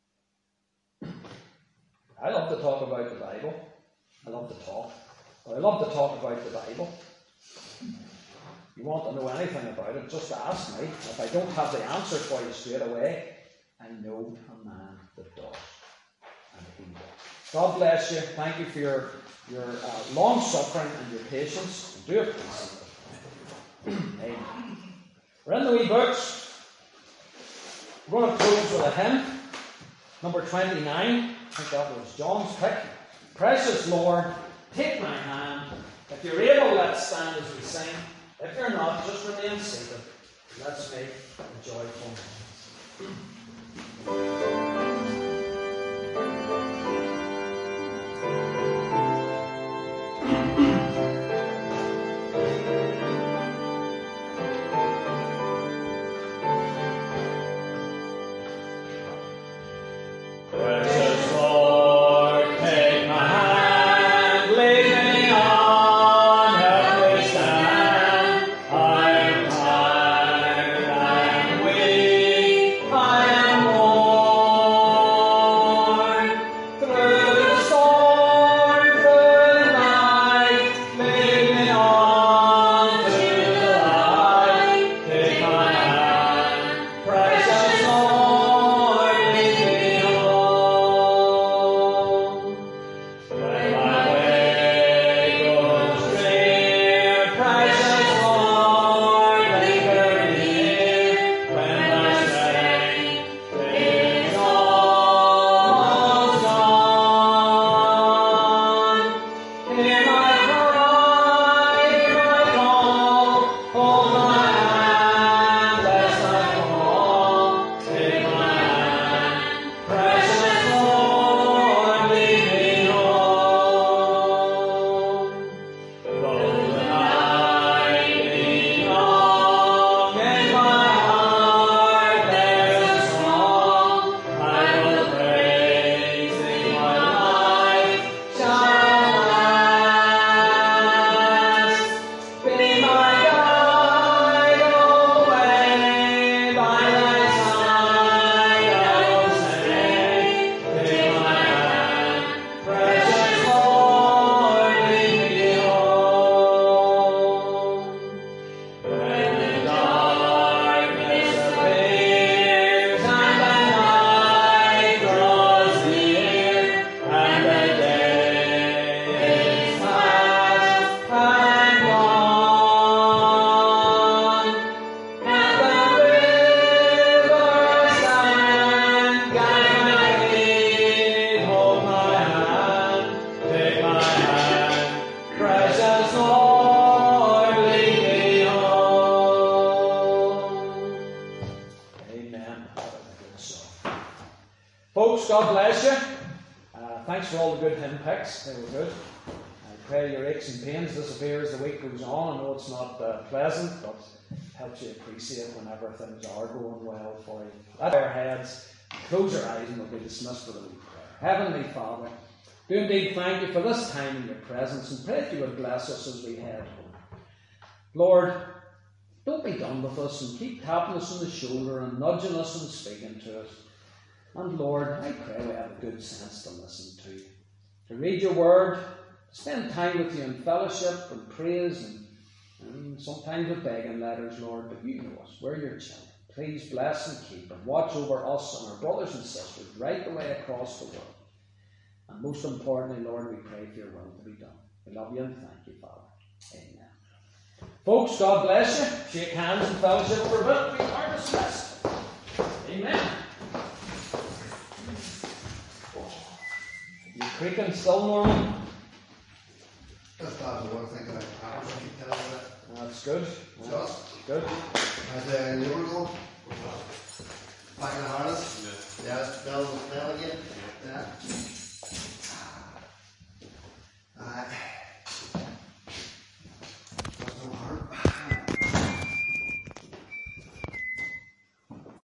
I love to talk about the Bible. I love to talk. But I love to talk about the Bible. If you want to know anything about it, just ask me. If I don't have the answer for you straight away, I know a man that does. And he will. God bless you. Thank you for your long suffering and your patience. And do appreciate it. Amen. We're in the wee books. We're going to close with a hymn. Number 29. I think that was John's pick. Precious Lord, take my hand. If you're able, let's stand as we sing. If you're not, just remain seated. Let's make a joyful noise. Stand Folks, God bless you. Thanks for all the good hymn picks. They were good. I pray your aches and pains disappear as the week goes on. I know it's not pleasant, but it helps you appreciate whenever things are going well for you. Let our heads, close our eyes, and we'll be dismissed with a wee prayer. Heavenly Father, do indeed thank you for this time in your presence, and pray that you would bless us as we head home. Lord, don't be done with us, and keep tapping us on the shoulder and nudging us and speaking to us. And Lord, I pray we have a good sense to listen to you, to read your word, to spend time with you in fellowship and praise, and sometimes with begging letters, Lord, but you know us, we're your children. Please bless and keep and watch over us and our brothers and sisters right the way across the world. And most importantly, Lord, we pray for your will to be done. We love you and thank you, Father. Amen. Folks, God bless you. Shake hands and fellowship for a bit. We are dismissed. Amen. You creaking still, Norman? Just that the one thing about Paris, I keep telling you that. That's good. Just Good. as a neighbour going, back in the Harley.